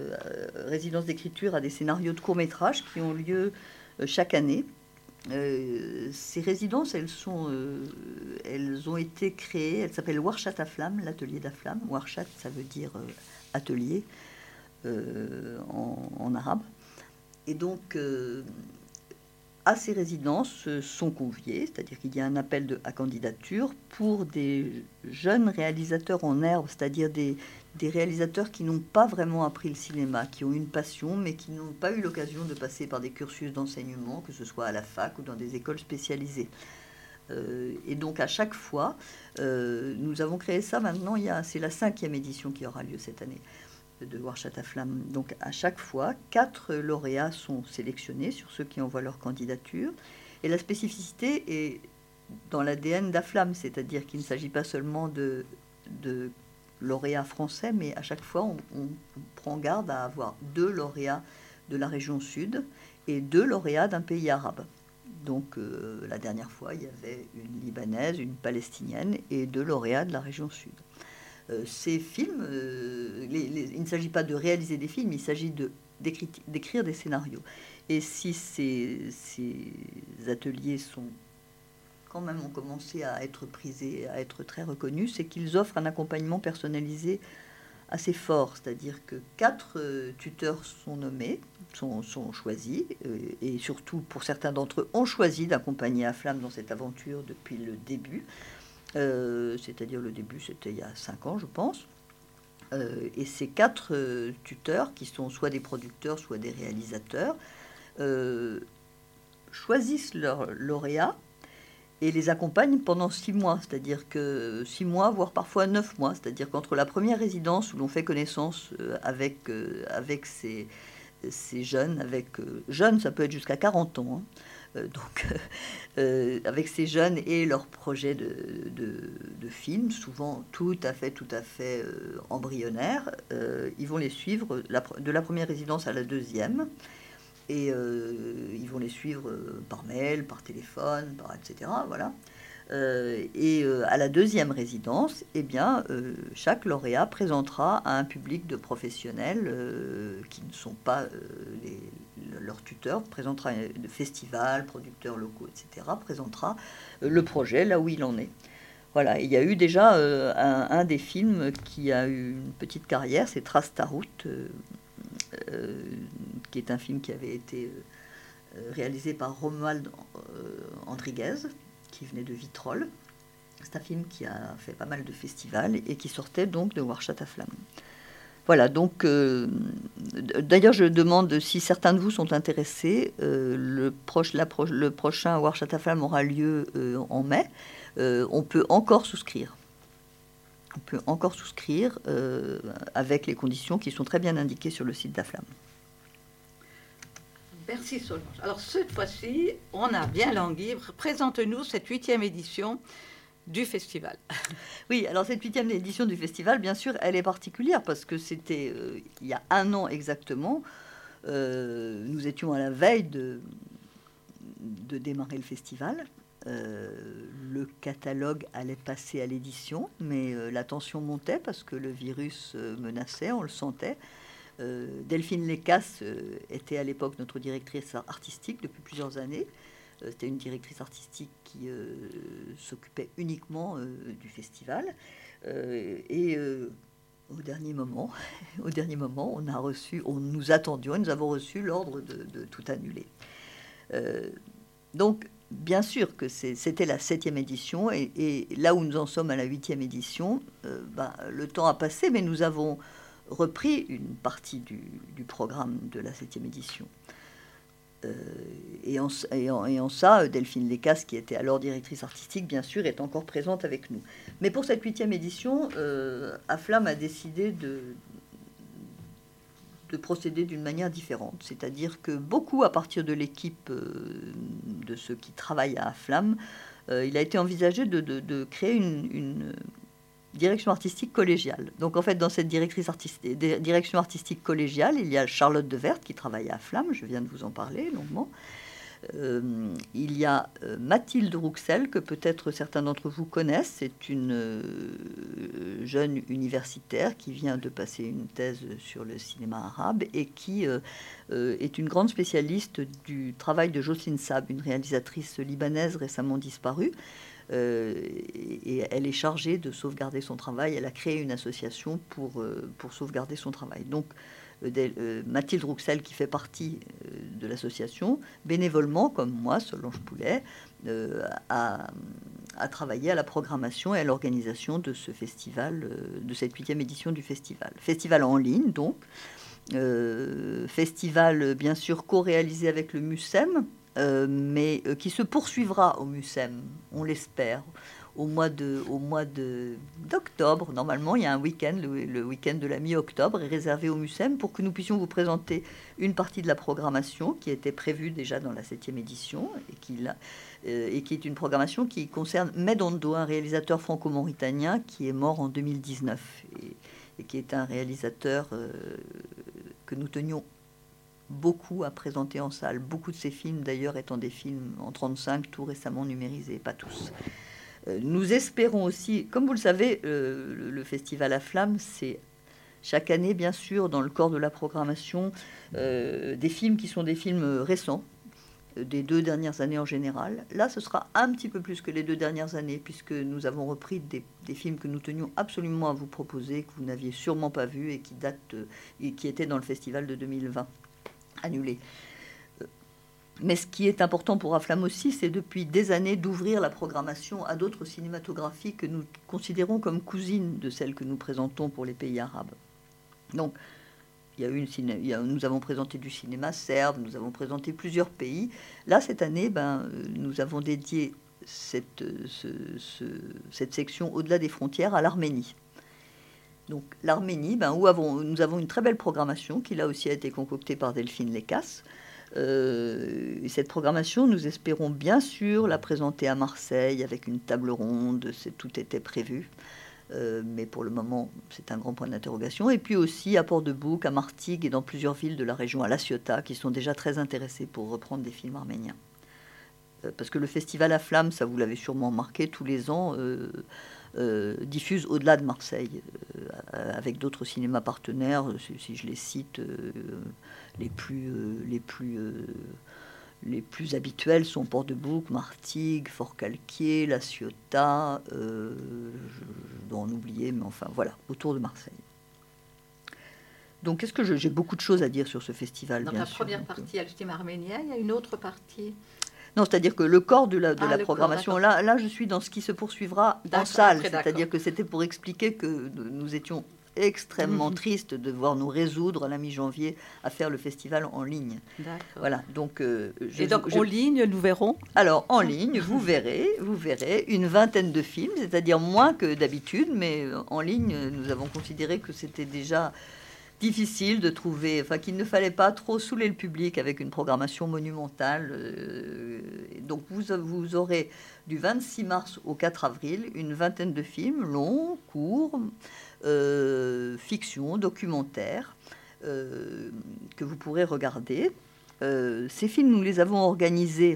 à des scénarios de court-métrage qui ont lieu chaque année. Ces résidences, elles ont été créées, elles s'appellent Warshat Aflam, l'atelier d'Aflam. Warshat, ça veut dire atelier en arabe. Et donc, à ces résidences sont conviés, c'est-à-dire qu'il y a un appel à candidature pour des jeunes réalisateurs en herbe, c'est-à-dire des réalisateurs qui n'ont pas vraiment appris le cinéma, qui ont une passion, mais qui n'ont pas eu l'occasion de passer par des cursus d'enseignement, que ce soit à la fac ou dans des écoles spécialisées. Et donc à chaque fois, nous avons créé ça maintenant, c'est la 5e édition qui aura lieu cette année de Warshat Aflam. Donc à chaque fois, 4 lauréats sont sélectionnés sur ceux qui envoient leur candidature. Et la spécificité est dans l'ADN d'Aflam, c'est-à-dire qu'il ne s'agit pas seulement de lauréats français, mais à chaque fois, on prend garde à avoir 2 lauréats de la région sud et 2 lauréats d'un pays arabe. Donc la dernière fois, il y avait une Libanaise, une Palestinienne et 2 lauréats de la région sud. Ces films, il ne s'agit pas de réaliser des films, il s'agit d'écrire des scénarios. Et si ces ateliers quand même ont commencé à être prisés, à être très reconnus, c'est qu'ils offrent un accompagnement personnalisé assez fort, c'est-à-dire que 4 tuteurs sont nommés, sont choisis, et surtout pour certains d'entre eux ont choisi d'accompagner Aflam dans cette aventure depuis le début. C'est-à-dire le début, c'était il y a 5 ans, je pense. Et ces 4 tuteurs, qui sont soit des producteurs, soit des réalisateurs, choisissent leurs lauréats et les accompagnent pendant 6 mois. C'est-à-dire que 6 mois, voire parfois 9 mois. C'est-à-dire qu'entre la première résidence où l'on fait connaissance avec ces jeunes, jeunes, ça peut être jusqu'à 40 ans, hein. Avec ces jeunes et leurs projets de films, souvent tout à fait embryonnaires, ils vont les suivre de la première résidence à la deuxième, et ils vont les suivre par mail, par téléphone, etc. Voilà. À la deuxième résidence, chaque lauréat présentera à un public de professionnels qui ne sont pas leurs tuteurs, présentera de festivals, producteurs locaux, etc., présentera le projet là où il en est. Voilà, il y a eu déjà un des films qui a eu une petite carrière, c'est Trace ta route, qui est un film qui avait été réalisé par Romuald Andriguez, qui venait de Vitrolles. C'est un film qui a fait pas mal de festivals et qui sortait donc de Warshat Aflam. Voilà, donc d'ailleurs je demande si certains de vous sont intéressés. Le prochain Warshat Aflam aura lieu en mai. On peut encore souscrire. Avec les conditions qui sont très bien indiquées sur le site d'Aflam. Merci Solange. Alors cette fois-ci, on a bien langui. Présente-nous cette 8e édition du festival. Oui, alors cette 8e édition du festival, bien sûr, elle est particulière parce que c'était il y a 1 an exactement. Nous étions à la veille de démarrer le festival. Le catalogue allait passer à l'édition, mais la tension montait parce que le virus menaçait, on le sentait. Delphine Lécasse était à l'époque notre directrice artistique depuis plusieurs années. C'était une directrice artistique qui s'occupait uniquement du festival. Au dernier moment, nous attendions et nous avons reçu l'ordre de tout annuler. Donc, bien sûr que c'était la 7e édition et là où nous en sommes à la 8e édition, le temps a passé, mais nous avons repris une partie du programme de la 7e édition. Et en ça, Delphine Lécasse, qui était alors directrice artistique, bien sûr, est encore présente avec nous. Mais pour cette 8e édition, AFLAM a décidé de procéder d'une manière différente. C'est-à-dire que beaucoup, à partir de l'équipe de ceux qui travaillent à AFLAM, il a été envisagé de créer une direction artistique collégiale. Donc en fait, dans cette direction artistique collégiale, il y a Charlotte Devert qui travaille à AFLAM, je viens de vous en parler longuement. Il y a Mathilde Rouxel, que peut-être certains d'entre vous connaissent. C'est une jeune universitaire qui vient de passer une thèse sur le cinéma arabe et qui est une grande spécialiste du travail de Jocelyne Saab, une réalisatrice libanaise récemment disparue. Et elle est chargée de sauvegarder son travail. Elle a créé une association pour sauvegarder son travail. Donc, Mathilde Rouxel, qui fait partie de l'association, bénévolement, comme moi, Solange Poulet, a travaillé à la programmation et à l'organisation de ce festival, de cette 8e édition du festival. Festival en ligne, donc. Festival, bien sûr, co-réalisé avec le MUSEM, mais qui se poursuivra au MUSEM, on l'espère, au mois d'octobre. Normalement, il y a un week-end, le week-end de la mi-octobre est réservé au MUSEM pour que nous puissions vous présenter une partie de la programmation qui était prévue déjà dans la 7e édition et qui est une programmation qui concerne Medondo, un réalisateur franco-mauritanien qui est mort en 2019 et qui est un réalisateur que nous tenions beaucoup à présenter en salle. Beaucoup de ces films, d'ailleurs, étant des films en 35, tout récemment numérisés, pas tous. Nous espérons aussi, comme vous le savez, le festival AFLAM, c'est chaque année, bien sûr, dans le corps de la programmation, des films qui sont des films récents, des 2 dernières années en général. Là, ce sera un petit peu plus que les 2 dernières années, puisque nous avons repris des films que nous tenions absolument à vous proposer, que vous n'aviez sûrement pas vus et qui datent et qui étaient dans le festival de 2020, annulé. Mais ce qui est important pour AFLAM aussi, c'est depuis des années d'ouvrir la programmation à d'autres cinématographies que nous considérons comme cousines de celles que nous présentons pour les pays arabes. Donc, nous avons présenté du cinéma serbe, nous avons présenté plusieurs pays. Là, cette année, nous avons dédié cette section au-delà des frontières à l'Arménie. Donc l'Arménie, nous avons une très belle programmation qui là aussi a été concoctée par Delphine Lécasse. Cette programmation, nous espérons bien sûr la présenter à Marseille avec une table ronde, tout était prévu. Mais pour le moment, c'est un grand point d'interrogation. Et puis aussi à Port-de-Bouc, à Martigues et dans plusieurs villes de la région, à La Ciotat, qui sont déjà très intéressés pour reprendre des films arméniens. Parce que le festival AFLAM, ça vous l'avez sûrement remarqué, tous les ans diffuse au-delà de Marseille, avec d'autres cinémas partenaires, si je les cite, les plus habituels sont Port-de-Bouc, Martigues, Fort-Calquier, La Ciotat, je dois en oublier, mais enfin voilà, autour de Marseille. Donc, j'ai beaucoup de choses à dire sur ce festival. Dans bien la sûr, première partie, il y a le cinéma arménien, il y a une autre partie. Non, c'est-à-dire que le corps de la programmation, là, je suis dans ce qui se poursuivra en salle. C'est-à-dire que c'était pour expliquer que nous étions extrêmement tristes de devoir nous résoudre à la mi-janvier à faire le festival en ligne. D'accord. Voilà. Donc, en ligne, nous verrons. Alors, en ligne, vous verrez une vingtaine de films, c'est-à-dire moins que d'habitude, mais en ligne, nous avons considéré que c'était déjà difficile de trouver, qu'il ne fallait pas trop saouler le public avec une programmation monumentale. Donc vous aurez du 26 mars au 4 avril une vingtaine de films longs, courts, fiction, documentaires, que vous pourrez regarder. Ces films, nous les avons organisés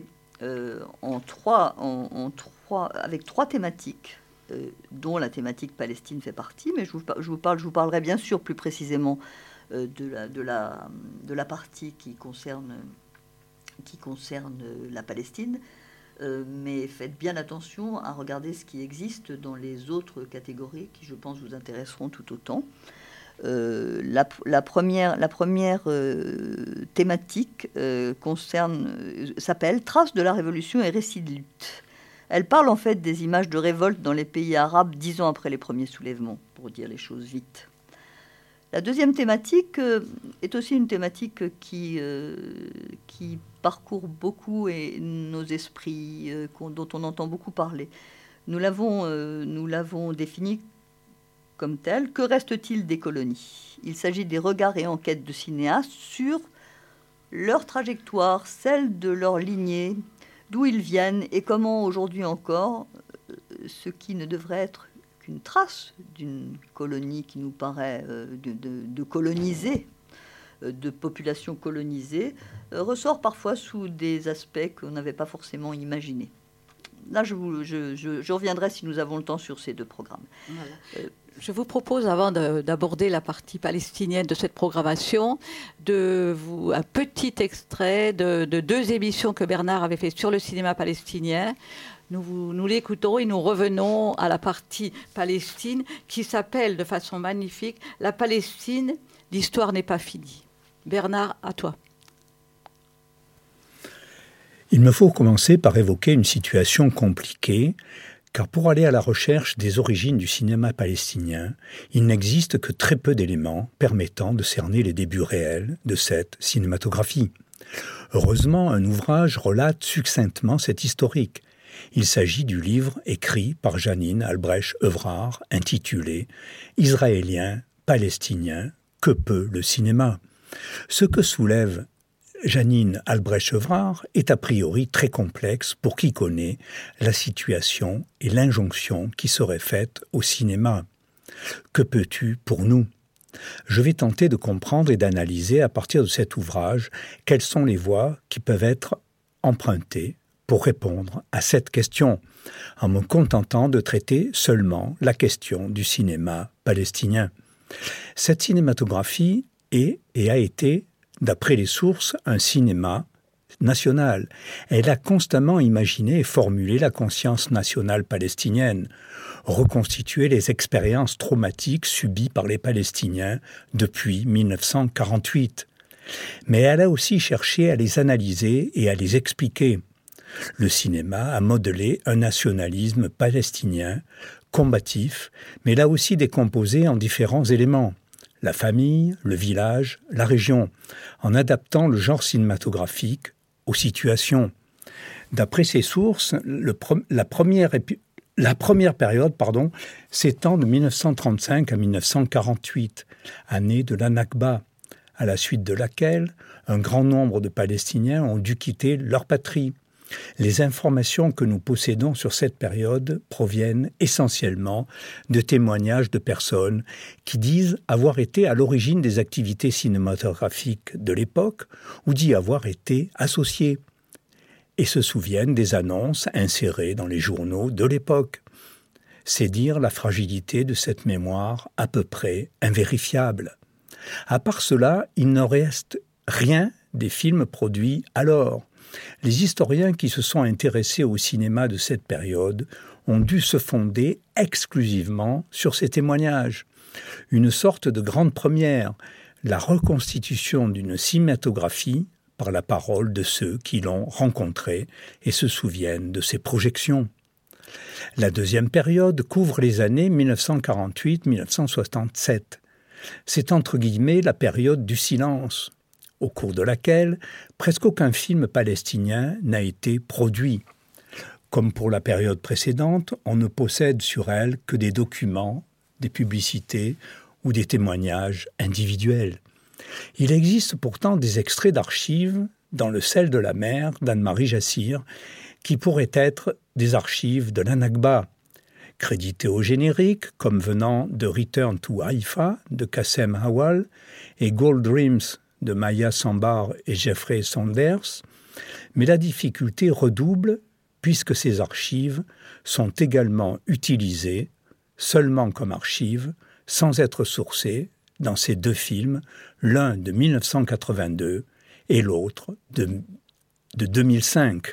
avec 3 thématiques. Dont la thématique Palestine fait partie, mais je vous parlerai bien sûr plus précisément de la partie qui concerne la Palestine, mais faites bien attention à regarder ce qui existe dans les autres catégories qui, je pense, vous intéresseront tout autant. La première thématique s'appelle « Traces de la révolution et récits de lutte ». Elle parle en fait des images de révolte dans les pays arabes 10 ans après les premiers soulèvements, pour dire les choses vite. La deuxième thématique est aussi une thématique qui parcourt beaucoup nos esprits, dont on entend beaucoup parler. Nous l'avons définie comme telle. Que reste-t-il des colonies ? Il s'agit des regards et enquêtes de cinéastes sur leur trajectoire, celle de leur lignée, d'où ils viennent et comment aujourd'hui encore, ce qui ne devrait être qu'une trace d'une colonie qui nous paraît de coloniser, de population colonisée, ressort parfois sous des aspects qu'on n'avait pas forcément imaginés. Là, je reviendrai, si nous avons le temps, sur ces deux programmes. Voilà. Je vous propose, avant d'aborder la partie palestinienne de cette programmation, un petit extrait de 2 émissions que Bernard avait fait sur le cinéma palestinien. Nous l'écoutons et nous revenons à la partie Palestine qui s'appelle de façon magnifique « La Palestine, l'histoire n'est pas finie ». Bernard, à toi. Il me faut commencer par évoquer une situation compliquée, car pour aller à la recherche des origines du cinéma palestinien, il n'existe que très peu d'éléments permettant de cerner les débuts réels de cette cinématographie. Heureusement, un ouvrage relate succinctement cet historique. Il s'agit du livre écrit par Janine Albrecht-Evrard intitulé « Israélien, palestinien, que peut le cinéma ?» Ce que soulève Janine Albrecht-Evrard est a priori très complexe pour qui connaît la situation et l'injonction qui serait faite au cinéma. Que peux-tu pour nous ? Je vais tenter de comprendre et d'analyser à partir de cet ouvrage quelles sont les voies qui peuvent être empruntées pour répondre à cette question, en me contentant de traiter seulement la question du cinéma palestinien. Cette cinématographie est et a été, d'après les sources, un cinéma national. Elle a constamment imaginé et formulé la conscience nationale palestinienne, reconstitué les expériences traumatiques subies par les Palestiniens depuis 1948. Mais elle a aussi cherché à les analyser et à les expliquer. Le cinéma a modelé un nationalisme palestinien combatif, mais l'a aussi décomposé en différents éléments. La famille, le village, la région, en adaptant le genre cinématographique aux situations. D'après ces sources, la première période s'étend de 1935 à 1948, année de la Nakba, à la suite de laquelle un grand nombre de Palestiniens ont dû quitter leur patrie. Les informations que nous possédons sur cette période proviennent essentiellement de témoignages de personnes qui disent avoir été à l'origine des activités cinématographiques de l'époque ou d'y avoir été associées et se souviennent des annonces insérées dans les journaux de l'époque. C'est dire la fragilité de cette mémoire à peu près invérifiable. À part cela, il ne reste rien des films produits alors. Les historiens qui se sont intéressés au cinéma de cette période ont dû se fonder exclusivement sur ces témoignages. Une sorte de grande première, la reconstitution d'une cinématographie par la parole de ceux qui l'ont rencontrée et se souviennent de ses projections. La deuxième période couvre les années 1948-1967. C'est entre guillemets la période du silence, au cours de laquelle presque aucun film palestinien n'a été produit. Comme pour la période précédente, on ne possède sur elle que des documents, des publicités ou des témoignages individuels. Il existe pourtant des extraits d'archives dans Le sel de la mer d'Anne-Marie Jassir qui pourraient être des archives de la Nakba, crédités au générique comme venant de Return to Haïfa de Kassem Hawal et Gold Dreams de Maya Sambar et Jeffrey Saunders, mais la difficulté redouble puisque ces archives sont également utilisées seulement comme archives, sans être sourcées dans ces deux films, l'un de 1982 et l'autre de 2005.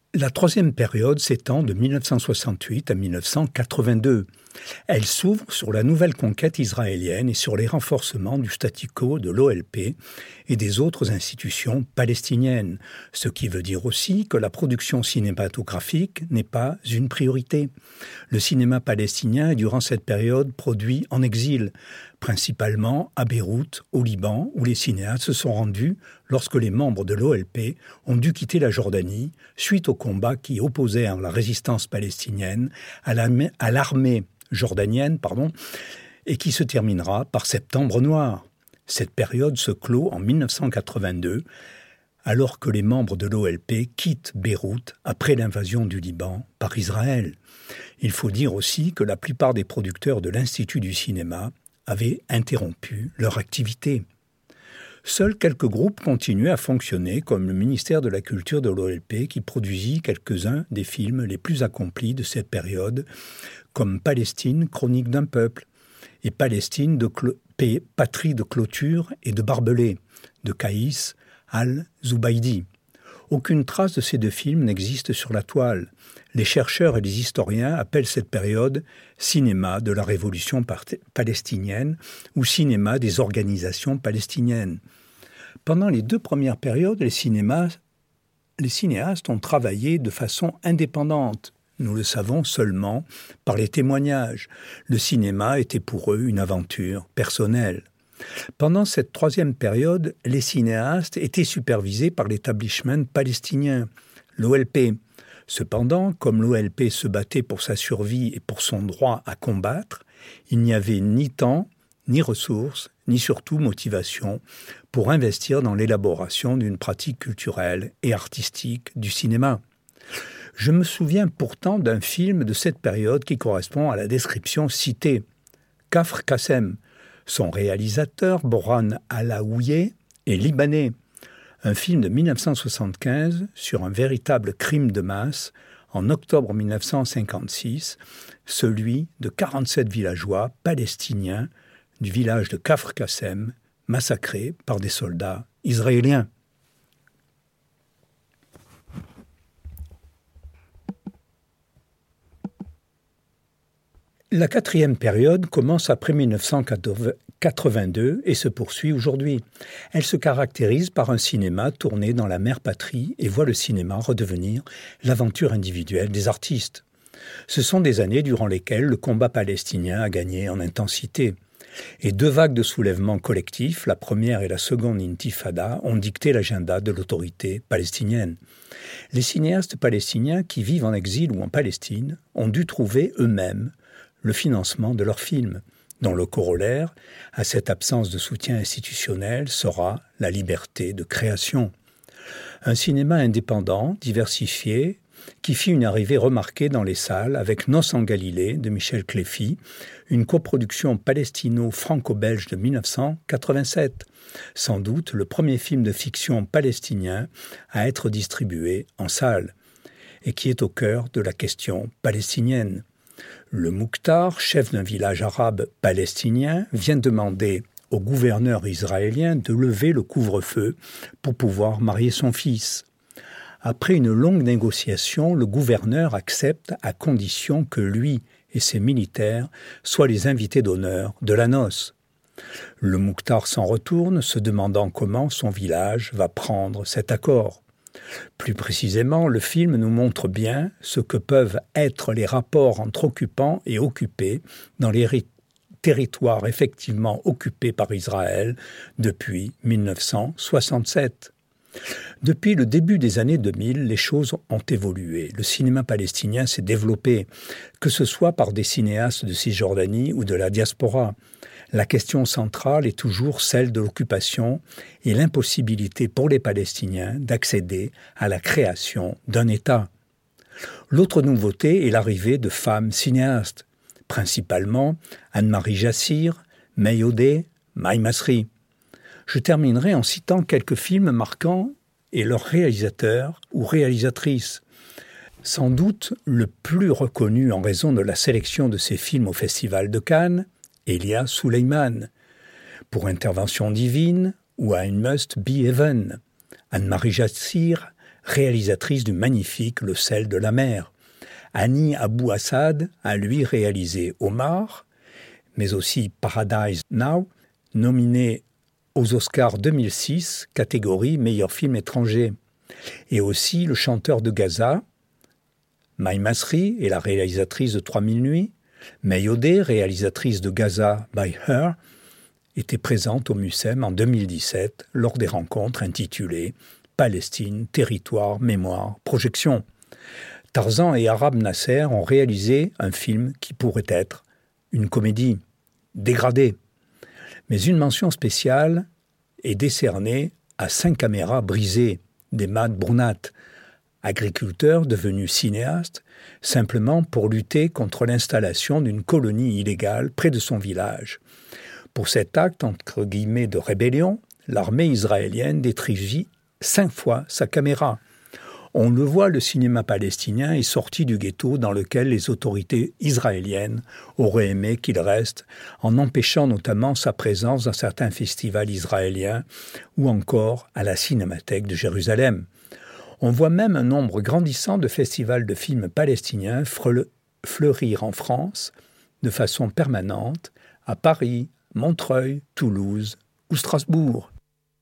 La troisième période s'étend de 1968 à 1982. Elle s'ouvre sur la nouvelle conquête israélienne et sur les renforcements du statu quo de l'OLP et des autres institutions palestiniennes, ce qui veut dire aussi que la production cinématographique n'est pas une priorité. Le cinéma palestinien est durant cette période produit en exil, principalement à Beyrouth, au Liban, où les cinéastes se sont rendus lorsque les membres de l'OLP ont dû quitter la Jordanie suite aux combats qui opposèrent la résistance palestinienne à l'armée jordanienne, et qui se terminera par Septembre noir. Cette période se clôt en 1982, alors que les membres de l'OLP quittent Beyrouth après l'invasion du Liban par Israël. Il faut dire aussi que la plupart des producteurs de l'Institut du cinéma avaient interrompu leur activité. Seuls quelques groupes continuaient à fonctionner, comme le ministère de la Culture de l'OLP, qui produisit quelques-uns des films les plus accomplis de cette période, comme Palestine, Chronique d'un peuple, et Palestine, Patrie de clôture et de barbelés, de Kaïs al-Zubaydi. Aucune trace de ces deux films n'existe sur la toile. Les chercheurs et les historiens appellent cette période cinéma de la révolution palestinienne ou cinéma des organisations palestiniennes. Pendant les deux premières périodes, les cinéastes ont travaillé de façon indépendante. Nous le savons seulement par les témoignages. Le cinéma était pour eux une aventure personnelle. Pendant cette troisième période, les cinéastes étaient supervisés par l'établissement palestinien, l'OLP. Cependant, comme l'OLP se battait pour sa survie et pour son droit à combattre, il n'y avait ni temps, ni ressources, ni surtout motivation pour investir dans l'élaboration d'une pratique culturelle et artistique du cinéma. Je me souviens pourtant d'un film de cette période qui correspond à la description citée, Kafr Qassem. Son réalisateur, Boran Alaouieh, est libanais. Un film de 1975 sur un véritable crime de masse en octobre 1956, celui de 47 villageois palestiniens du village de Kafr Qassem, massacrés par des soldats israéliens. La quatrième période commence après 1982 et se poursuit aujourd'hui. Elle se caractérise par un cinéma tourné dans la mère patrie et voit le cinéma redevenir l'aventure individuelle des artistes. Ce sont des années durant lesquelles le combat palestinien a gagné en intensité. Et deux vagues de soulèvements collectifs, la première et la seconde intifada, ont dicté l'agenda de l'autorité palestinienne. Les cinéastes palestiniens qui vivent en exil ou en Palestine ont dû trouver eux-mêmes le financement de leurs films, dont le corollaire à cette absence de soutien institutionnel sera la liberté de création. Un cinéma indépendant, diversifié, qui fit une arrivée remarquée dans les salles avec Noces en Galilée de Michel Cléfy, une coproduction palestino-franco-belge de 1987, sans doute le premier film de fiction palestinien à être distribué en salle, et qui est au cœur de la question palestinienne. Le Mukhtar, chef d'un village arabe palestinien, vient demander au gouverneur israélien de lever le couvre-feu pour pouvoir marier son fils. Après une longue négociation, le gouverneur accepte à condition que lui et ses militaires soient les invités d'honneur de la noce. Le Mukhtar s'en retourne, se demandant comment son village va prendre cet accord. Plus précisément, le film nous montre bien ce que peuvent être les rapports entre occupants et occupés dans les territoires effectivement occupés par Israël depuis 1967. Depuis le début des années 2000, les choses ont évolué. Le cinéma palestinien s'est développé, que ce soit par des cinéastes de Cisjordanie ou de la diaspora. La question centrale est toujours celle de l'occupation et l'impossibilité pour les Palestiniens d'accéder à la création d'un État. L'autre nouveauté est l'arrivée de femmes cinéastes, principalement Anne-Marie Jassir, May Odeh, Maï Masri. Je terminerai en citant quelques films marquants et leurs réalisateurs ou réalisatrices. Sans doute le plus reconnu en raison de la sélection de ces films au Festival de Cannes, Elia Suleiman, pour Intervention divine ou I Must Be Heaven. Anne-Marie Jassir réalisatrice du magnifique Le sel de la mer. Annie Abou Assad a lui réalisé Omar, mais aussi Paradise Now, nominé aux Oscars 2006, catégorie meilleur film étranger. Et aussi Le chanteur de Gaza. Maï Masri est la réalisatrice de 3000 nuits. May Odeh, réalisatrice de Gaza by Her, était présente au MUSEM en 2017 lors des rencontres intitulées Palestine, territoire, mémoire, projection. Tarzan et Arab Nasser ont réalisé un film qui pourrait être une comédie dégradée. Mais une mention spéciale est décernée à 5 caméras brisées d'Emad Brounat, agriculteur devenu cinéaste, simplement pour lutter contre l'installation d'une colonie illégale près de son village. Pour cet acte, entre guillemets, de rébellion, l'armée israélienne détruisit 5 fois sa caméra. On le voit, le cinéma palestinien est sorti du ghetto dans lequel les autorités israéliennes auraient aimé qu'il reste, en empêchant notamment sa présence dans certains festivals israéliens ou encore à la Cinémathèque de Jérusalem. On voit même un nombre grandissant de festivals de films palestiniens fleurir en France de façon permanente à Paris, Montreuil, Toulouse ou Strasbourg.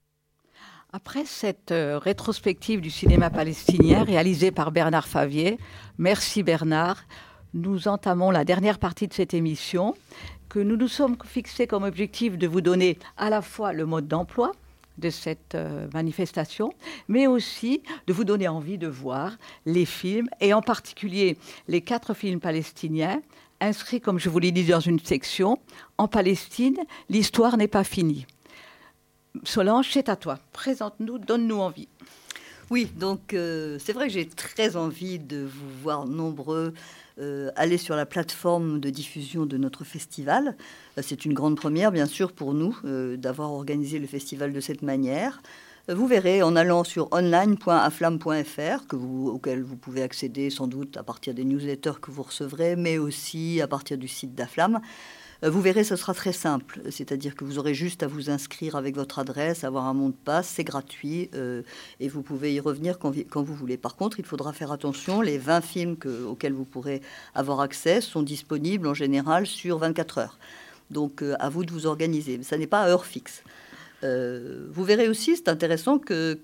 Après cette rétrospective du cinéma palestinien réalisée par Bernard Favier, merci Bernard, nous entamons la dernière partie de cette émission que nous nous sommes fixés comme objectif de vous donner à la fois le mode d'emploi de cette manifestation, mais aussi de vous donner envie de voir les films, et en particulier les 4 films palestiniens inscrits, comme je vous l'ai dit, dans une section « En Palestine, l'histoire n'est pas finie ». Solange, c'est à toi. Présente-nous, donne-nous envie. Oui, donc c'est vrai que j'ai très envie de vous voir nombreux aller sur la plateforme de diffusion de notre festival. C'est une grande première, bien sûr, pour nous, d'avoir organisé le festival de cette manière. Vous verrez en allant sur online.aflam.fr, auquel vous pouvez accéder sans doute à partir des newsletters que vous recevrez, mais aussi à partir du site d'Aflam. Vous verrez, ce sera très simple, c'est-à-dire que vous aurez juste à vous inscrire avec votre adresse, avoir un mot de passe, c'est gratuit et vous pouvez y revenir quand vous voulez. Par contre, il faudra faire attention, les 20 films auxquels vous pourrez avoir accès sont disponibles en général sur 24 heures. Donc à vous de vous organiser, mais ça n'est pas à heure fixe. Vous verrez aussi, c'est intéressant que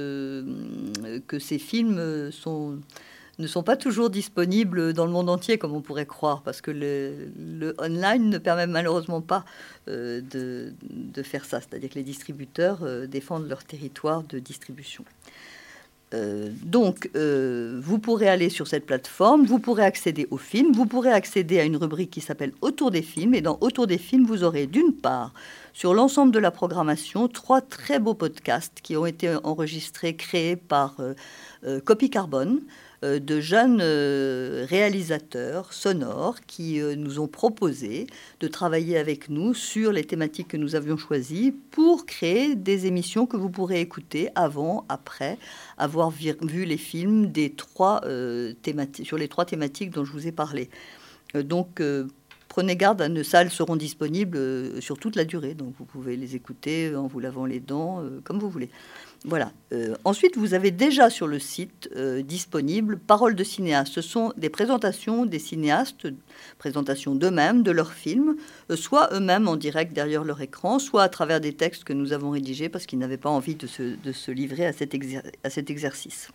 ces films ne sont pas toujours disponibles dans le monde entier, comme on pourrait croire, parce que le online ne permet malheureusement pas de faire ça. C'est-à-dire que les distributeurs défendent leur territoire de distribution. Donc, vous pourrez aller sur cette plateforme, vous pourrez accéder aux films, vous pourrez accéder à une rubrique qui s'appelle « Autour des films ». Et dans « Autour des films », vous aurez d'une part, sur l'ensemble de la programmation, 3 très beaux podcasts qui ont été enregistrés, créés par Copy Carbone, de jeunes réalisateurs sonores qui nous ont proposé de travailler avec nous sur les thématiques que nous avions choisies pour créer des émissions que vous pourrez écouter avant, après avoir vu les films sur les 3 thématiques dont je vous ai parlé. Donc, prenez garde, ça, elles seront disponibles sur toute la durée, donc vous pouvez les écouter en vous lavant les dents, comme vous voulez. Voilà. Ensuite, vous avez déjà sur le site disponible Paroles de cinéastes. Ce sont des présentations des cinéastes, présentations d'eux-mêmes, de leurs films, soit eux-mêmes en direct derrière leur écran, soit à travers des textes que nous avons rédigés parce qu'ils n'avaient pas envie de se livrer à cet exercice.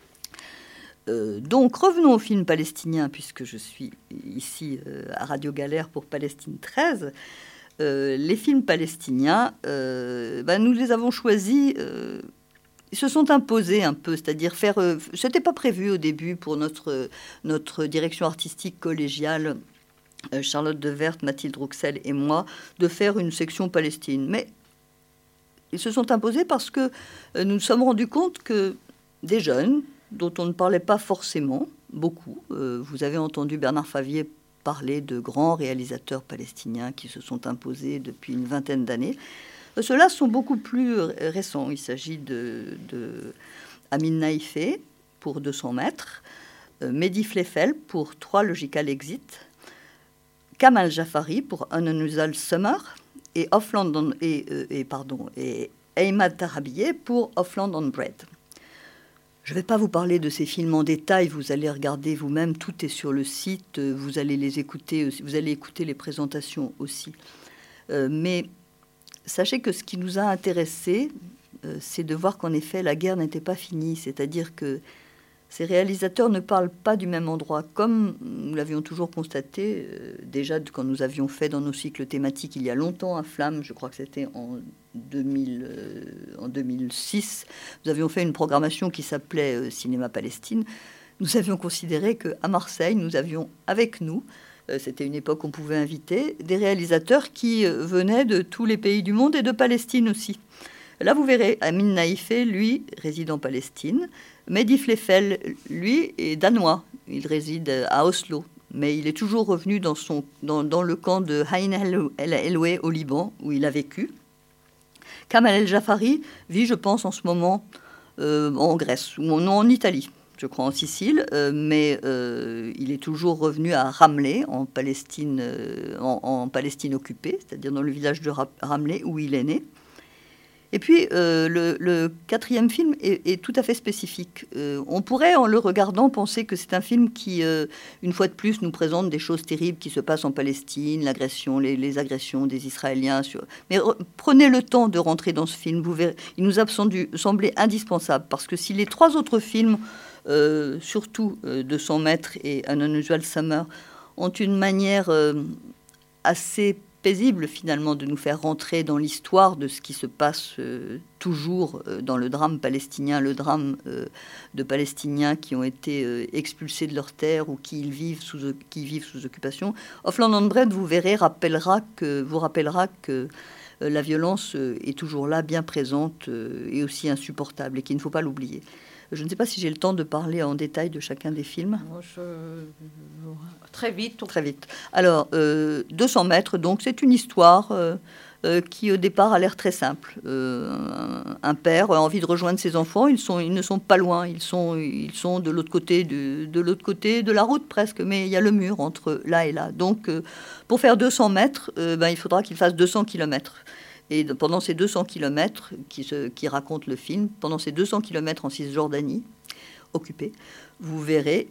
Donc, revenons au film palestinien, puisque je suis ici à Radio Galère pour Palestine 13. Les films palestiniens, nous les avons choisis, ils se sont imposés un peu, c'est-à-dire c'était pas prévu au début pour notre direction artistique collégiale, Charlotte Devert, Mathilde Rouxel et moi, de faire une section Palestine. Mais ils se sont imposés parce que nous nous sommes rendus compte que des jeunes, dont on ne parlait pas forcément beaucoup, vous avez entendu Bernard Favier parler de grands réalisateurs palestiniens qui se sont imposés depuis une vingtaine d'années. Ceux-là sont beaucoup plus récents. Il s'agit de Amin Naïfé pour 200 mètres, Mehdi Fleffel pour 3 Logical Exit, Kamal Jafari pour An Unusual Summer et Eymad Tarabieh pour Offland on Bread. Je ne vais pas vous parler de ces films en détail, vous allez regarder vous-même, tout est sur le site, vous allez les écouter, vous allez écouter les présentations aussi. Mais sachez que ce qui nous a intéressés, c'est de voir qu'en effet la guerre n'était pas finie, c'est-à-dire que ces réalisateurs ne parlent pas du même endroit, comme nous l'avions toujours constaté déjà quand nous avions fait dans nos cycles thématiques il y a longtemps à Flamme, je crois que c'était en 2006, nous avions fait une programmation qui s'appelait Cinéma Palestine. Nous avions considéré qu'à Marseille, nous avions avec nous, c'était une époque où on pouvait inviter, des réalisateurs qui venaient de tous les pays du monde et de Palestine aussi. Là, vous verrez, Amin Naïfé, lui, réside en Palestine. Mehdi Fleffel, lui, est danois. Il réside à Oslo. Mais il est toujours revenu dans le camp de Ain el-Helwé au Liban, où il a vécu. Kamal El-Jafari vit, je pense, en ce moment en Grèce, ou non, en Italie, je crois en Sicile. Mais il est toujours revenu à Ramleh, en Palestine, en Palestine occupée, c'est-à-dire dans le village de Ramleh, où il est né. Et puis, le quatrième film est tout à fait spécifique. On pourrait, en le regardant, penser que c'est un film qui, une fois de plus, nous présente des choses terribles qui se passent en Palestine, l'agression, les agressions des Israéliens. Mais prenez le temps de rentrer dans ce film. Vous verrez, il nous a semblé indispensable, parce que si les trois autres films, surtout 200 mètres et An Unusual Summer, ont une manière assez paisible finalement de nous faire rentrer dans l'histoire de ce qui se passe toujours dans le drame palestinien, le drame de Palestiniens qui ont été expulsés de leur terre ou qui vivent sous occupation. Offland and Bread, vous verrez, vous rappellera que la violence est toujours là, bien présente et aussi insupportable et qu'il ne faut pas l'oublier. Je ne sais pas si j'ai le temps de parler en détail de chacun des films. Très vite. Très vite. Alors, 200 mètres, donc, c'est une histoire qui, au départ, a l'air très simple. Un père a envie de rejoindre ses enfants. Ils ne sont pas loin. Ils sont de l'autre côté de la route, presque. Mais il y a le mur entre là et là. Donc, pour faire 200 mètres, il faudra qu'il fasse 200 kilomètres. Et pendant ces 200 kilomètres qui racontent le film, pendant ces 200 kilomètres en Cisjordanie, occupée, vous verrez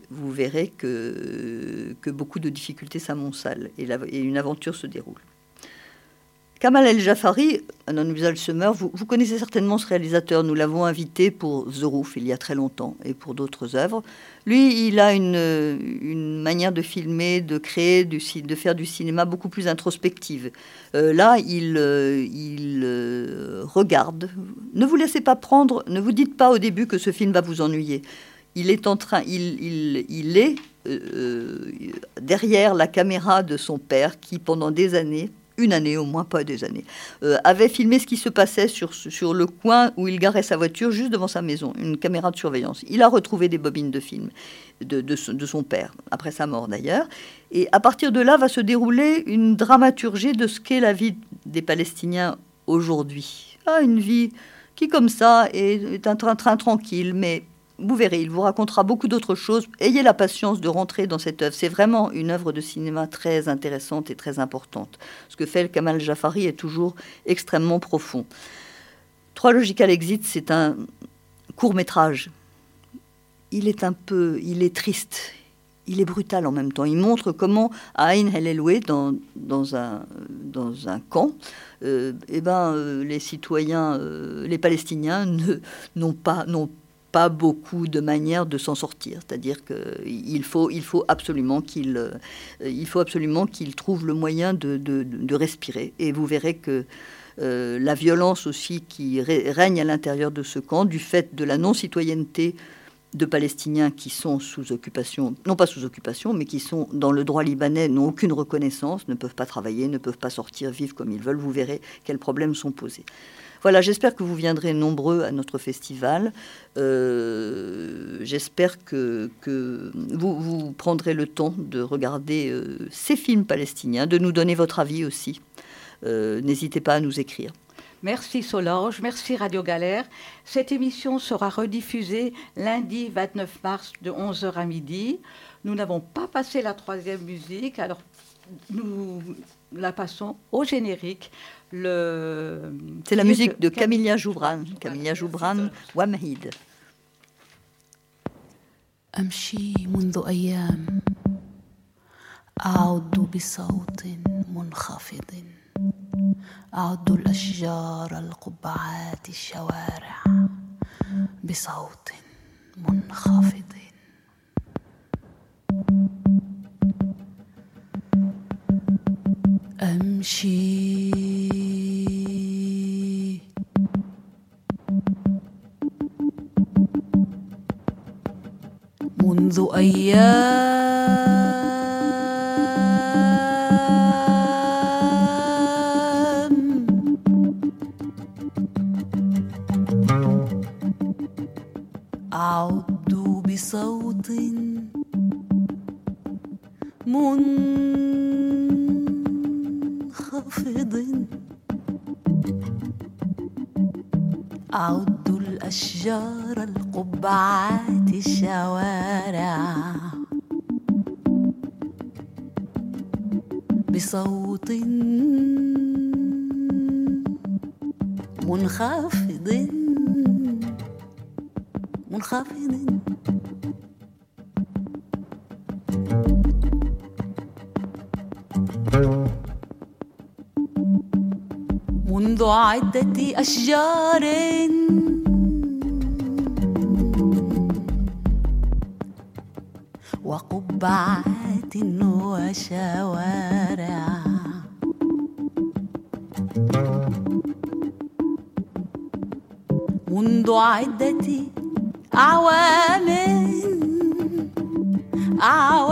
que beaucoup de difficultés s'amoncellent et une aventure se déroule. Kamal El-Jafari, An Unusual Summer, vous connaissez certainement ce réalisateur. Nous l'avons invité pour The Roof il y a très longtemps et pour d'autres œuvres. Lui, il a une manière de filmer, de créer, de faire du cinéma beaucoup plus introspective. Là, il regarde. Ne vous laissez pas prendre, ne vous dites pas au début que ce film va vous ennuyer. Il est derrière la caméra de son père qui, pendant des années, une année au moins, pas des années, avait filmé ce qui se passait sur le coin où il garait sa voiture juste devant sa maison, une caméra de surveillance. Il a retrouvé des bobines de films de son père, après sa mort d'ailleurs. Et à partir de là va se dérouler une dramaturgie de ce qu'est la vie des Palestiniens aujourd'hui. Une vie qui, comme ça, est un train tranquille, mais vous verrez, il vous racontera beaucoup d'autres choses. Ayez la patience de rentrer dans cette œuvre. C'est vraiment une œuvre de cinéma très intéressante et très importante. Ce que fait Kamal Jafari est toujours extrêmement profond. 3 Logical Exits, c'est un court-métrage. Il est triste, il est brutal en même temps. Il montre comment à Ain el-Helwé, dans un camp, les citoyens, les Palestiniens n'ont pas beaucoup de manières de s'en sortir. C'est-à-dire qu'il faut absolument qu'ils trouvent le moyen de respirer. Et vous verrez que la violence aussi qui règne à l'intérieur de ce camp, du fait de la non-citoyenneté de Palestiniens qui sont sous occupation, non pas sous occupation, mais qui sont dans le droit libanais, n'ont aucune reconnaissance, ne peuvent pas travailler, ne peuvent pas sortir, vivre comme ils veulent. Vous verrez quels problèmes sont posés. Voilà, j'espère que vous viendrez nombreux à notre festival. J'espère que vous prendrez le temps de regarder ces films palestiniens, de nous donner votre avis aussi. N'hésitez pas à nous écrire. Merci Solange, merci Radio Galère. Cette émission sera rediffusée lundi 29 mars de 11h à midi. Nous n'avons pas passé la 3e musique, alors nous la passons au générique. C'est la musique de Camilla Joubran, Wamhid. أمشي منذ أيام أعد بصوت منخفض، أعد الأشجار القبعات الشوارع بصوت منخفض. أمشي منذ أيام أعد بصوت منخفض، أعد الأشجار القبعات الشوارع بصوت منخفض منخفض. منذ عدة أشجار وقبعات وشوارع منذ عدة أعوام